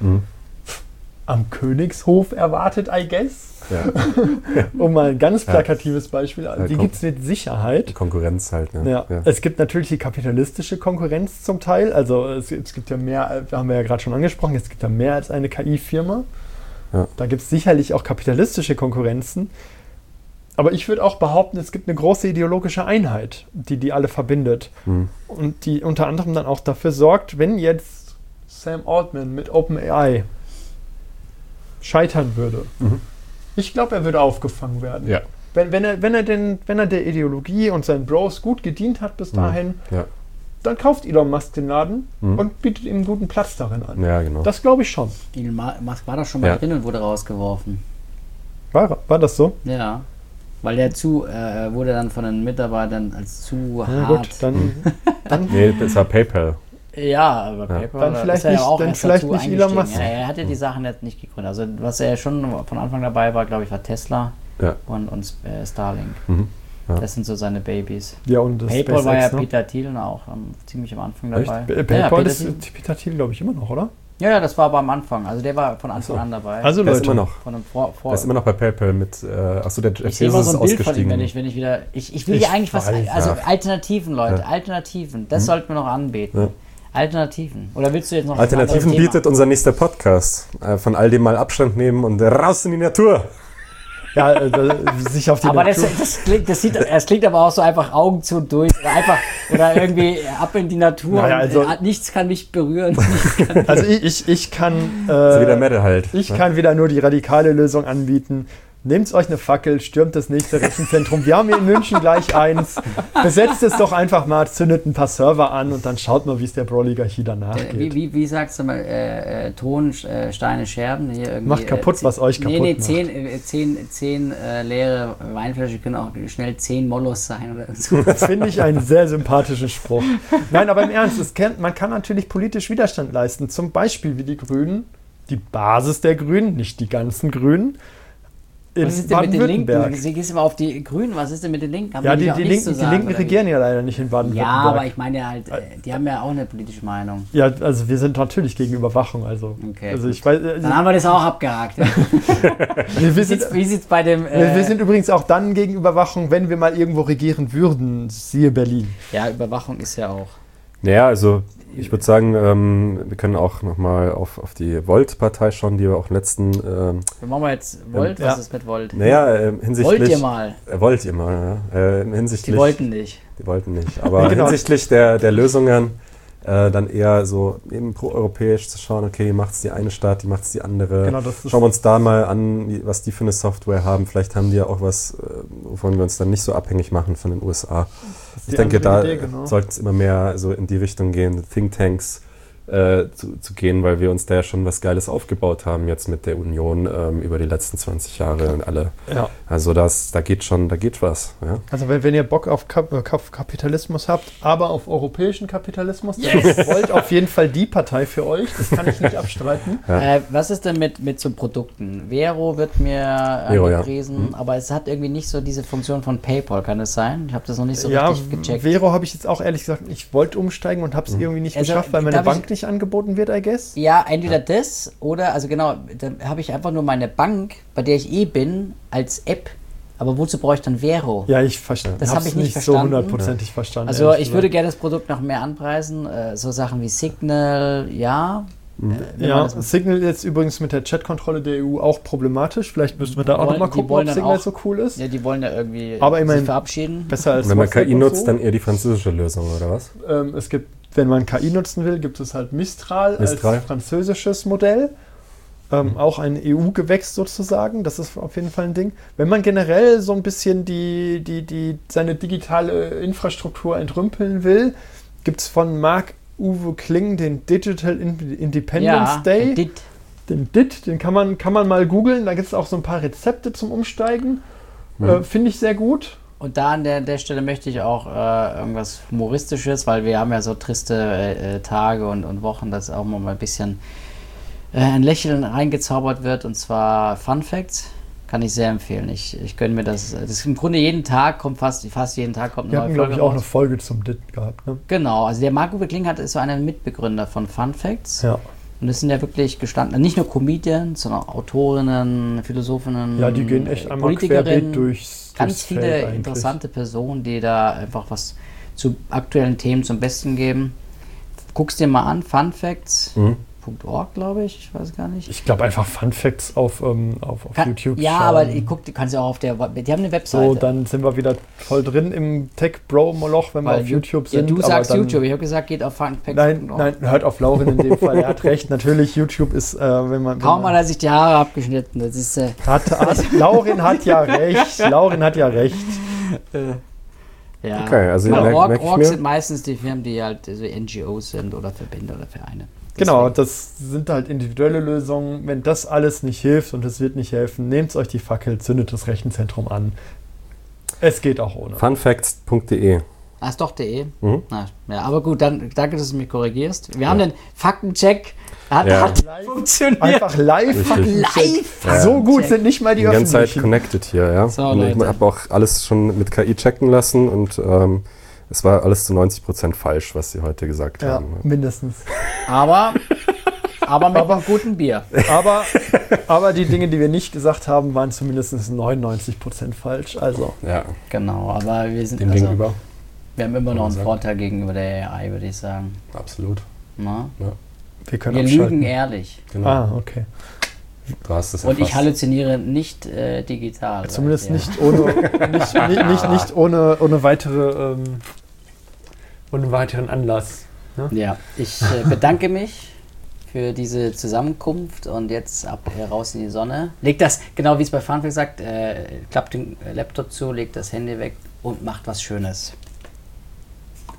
am Königshof erwartet, I guess. Ja. Um mal ein ganz plakatives Beispiel, die gibt es mit Sicherheit. Die Konkurrenz halt. Ne? Ja. Es gibt natürlich die kapitalistische Konkurrenz zum Teil, also es gibt ja mehr, haben wir ja gerade schon angesprochen, es gibt ja mehr als eine KI-Firma. Ja. Da gibt es sicherlich auch kapitalistische Konkurrenzen. Aber ich würde auch behaupten, es gibt eine große ideologische Einheit, die alle verbindet. Und die unter anderem dann auch dafür sorgt, wenn jetzt Sam Altman mit OpenAI scheitern würde. Ich glaube, er würde aufgefangen werden. Ja. Wenn er der Ideologie und seinen Bros gut gedient hat bis dahin, dann kauft Elon Musk den Laden und bietet ihm einen guten Platz darin an. Ja, genau. Das glaube ich schon. Elon Musk war doch schon mal drin und wurde rausgeworfen. War das so? Ja. Weil der wurde dann von den Mitarbeitern als zu hart. Gut, dann nee, das war PayPal. Ja, aber PayPal dann vielleicht ist ja auch dann vielleicht nicht Elon Musk. Ja, er hat ja die Sachen jetzt nicht gegründet. Also was er schon von Anfang dabei war, glaube ich, war Tesla und Starlink. Ja. Das sind so seine Babys. Ja, und PayPal war ja Peter Thiel auch ziemlich am Anfang dabei. PayPal ist Peter Thiel, glaube ich, immer noch, oder? Ja, das war aber am Anfang. Also der war von Anfang an dabei. Also der Leute, ist immer noch. Der ist immer noch bei PayPal mit. Achso, der Jeff Bezos ist ausgestiegen. Wenn ich wieder. Ich will dir eigentlich was. Also Alternativen, Leute. Alternativen. Das sollten wir noch anbeten. Ja. Alternativen. Oder willst du jetzt noch Alternativen bietet unser nächster Podcast. Von all dem mal Abstand nehmen und raus in die Natur. sich auf die Aber Natur... das klingt aber auch so einfach Augen zu und durch oder irgendwie ab in die Natur. Naja, also, nichts kann mich berühren. Also ich kann... so wie der Mette halt. Ich kann wieder nur die radikale Lösung anbieten. Nehmt euch eine Fackel, stürmt das nächste Rechenzentrum. Wir haben hier in München gleich eins. Besetzt es doch einfach mal, zündet ein paar Server an und dann schaut mal, wie es der Pro-Oligarchie danach geht. Wie sagst du mal, Ton, Steine, Scherben? Hier irgendwie, macht kaputt, was euch kaputt macht. 10 leere Weinflaschen können auch schnell 10 Mollos sein oder so. Das finde ich einen sehr sympathischen Spruch. Nein, aber im Ernst, man kann natürlich politisch Widerstand leisten. Zum Beispiel wie die Grünen, die Basis der Grünen, nicht die ganzen Grünen. Was ist denn mit den Linken? Sie gehst immer auf die Grünen. Was ist denn mit den Linken? Haben die Linken regieren ja leider nicht in Baden-Württemberg. Ja, aber ich meine halt, die haben ja auch eine politische Meinung. Ja, also wir sind natürlich gegen Überwachung. Okay, also ich weiß, dann haben wir das auch abgehakt. Ja. Wie sieht's bei dem... wir sind übrigens auch dann gegen Überwachung, wenn wir mal irgendwo regieren würden. Siehe Berlin. Ja, Überwachung ist ja auch... Naja, also ich würde sagen, wir können auch nochmal auf die Volt-Partei schauen, die wir auch letzten... machen wir jetzt Volt? Was ist mit Volt? Naja, hinsichtlich... Wollt ihr mal? Wollt ihr mal, ja. Hinsichtlich, die wollten nicht. Die wollten nicht, aber genau. Hinsichtlich der Lösungen dann eher so eben proeuropäisch zu schauen, okay, macht es die eine Stadt, die macht es die andere. Genau, schauen wir uns da mal an, was die für eine Software haben. Vielleicht haben die ja auch was, wovon wir uns dann nicht so abhängig machen von den USA. Ich denke, da sollte es immer mehr so in die Richtung gehen, Thinktanks zu gehen, weil wir uns da ja schon was Geiles aufgebaut haben jetzt mit der Union über die letzten 20 Jahre und alle. Ja. Also da geht was. Ja? Also wenn ihr Bock auf Kapitalismus habt, aber auf europäischen Kapitalismus, yes. Wollt auf jeden Fall die Partei für euch, das kann ich nicht abstreiten. Ja. Was ist denn mit so Produkten? Vero wird mir angepriesen, aber es hat irgendwie nicht so diese Funktion von PayPal, kann es sein? Ich habe das noch nicht so richtig gecheckt. Vero habe ich jetzt auch ehrlich gesagt, ich wollte umsteigen und habe es irgendwie nicht geschafft, weil meine Bank nicht angeboten wird, I guess. Ja, entweder das oder, also genau, dann habe ich einfach nur meine Bank, bei der ich bin, als App. Aber wozu brauche ich dann Vero? Ja, ich verstehe. Das habe ich nicht verstanden. So hundertprozentig verstanden. Also ich würde gerne das Produkt noch mehr anpreisen. So Sachen wie Signal, ja. Signal ist übrigens mit der Chatkontrolle der EU auch problematisch. Vielleicht müssen wir da auch nochmal gucken, ob Signal so cool ist. Ja, die wollen ja irgendwie sich verabschieden. Besser als wenn man KI nutzt, dann eher die französische Lösung, oder was? Es gibt, wenn man KI nutzen will, gibt es halt Mistral. Als französisches Modell. Auch ein EU-Gewächs sozusagen. Das ist auf jeden Fall ein Ding. Wenn man generell so ein bisschen seine digitale Infrastruktur entrümpeln will, gibt es von Marc-Uwe Kling den Digital Independence Day. Den kann man mal googeln. Da gibt es auch so ein paar Rezepte zum Umsteigen. Finde ich sehr gut. Und da an der Stelle möchte ich auch irgendwas Humoristisches, weil wir haben ja so triste Tage und Wochen, dass auch mal ein bisschen ein Lächeln reingezaubert wird, und zwar Fun Facts. Kann ich sehr empfehlen. Ich gönne mir das. Das ist im Grunde jeden Tag fast jeden Tag kommt eine neue Folge. Wir hatten, glaube ich, auch eine Folge zum DIT gehabt. Ne? Genau, also der Marc-Uwe Kling ist so einer Mitbegründer von Fun Facts. Ja. Und das sind ja wirklich gestanden, nicht nur Comedians, sondern Autorinnen, Philosophinnen, ja, die gehen echt einmal querbeet durchs ganz viele interessante Personen, die da einfach was zu aktuellen Themen zum Besten geben. Guck's dir mal an, funfacts.org, glaube ich weiß gar nicht. Ich glaube einfach Fun Facts auf YouTube. Ja, aber du kannst ja auch auf die haben eine Webseite. So, dann sind wir wieder voll drin im Tech-Bro-Moloch, wenn wir auf YouTube sind. Ja, du sagst YouTube, ich habe gesagt, geht auf funfacts.org. Nein, hört auf Lauren in dem Fall, er hat recht. Natürlich, YouTube ist, wenn man... Kaum hat er sich die Haare abgeschnitten, das ist... Lauren hat ja recht, Ja, okay, also Org sind meistens die Firmen, die halt so NGOs sind oder Verbände oder Vereine. Genau, das sind halt individuelle Lösungen. Wenn das alles nicht hilft und es wird nicht helfen, nehmt euch die Fackel, zündet das Rechenzentrum an. Es geht auch ohne. Funfacts.de. Ist doch .de? Ja, aber gut, dann danke, dass du mich korrigierst. Wir haben den Faktencheck. Hat funktioniert. Einfach live. Ja. So gut sind nicht mal die ganze Zeit connected hier, ja. So, und ich habe auch alles schon mit KI checken lassen und es war alles zu 90% falsch, was sie heute gesagt haben. Mindestens. Aber mit einem guten Bier. Aber die Dinge, die wir nicht gesagt haben, waren zumindest 99% falsch. Also. Ja. Genau, aber wir sind gegenüber. Wir haben immer noch einen Vorteil gegenüber der AI, würde ich sagen. Absolut. Na? Wir lügen ehrlich. Genau. Okay. Du hast es Und ich erfasst. halluziniere nicht digital. Zumindest weißt nicht ohne weitere, ohne weiteren Anlass. Ne? Ja, ich bedanke mich für diese Zusammenkunft und jetzt ab raus in die Sonne. Legt das, genau wie es bei Funfact sagt, klappt den Laptop zu, legt das Handy weg und macht was Schönes.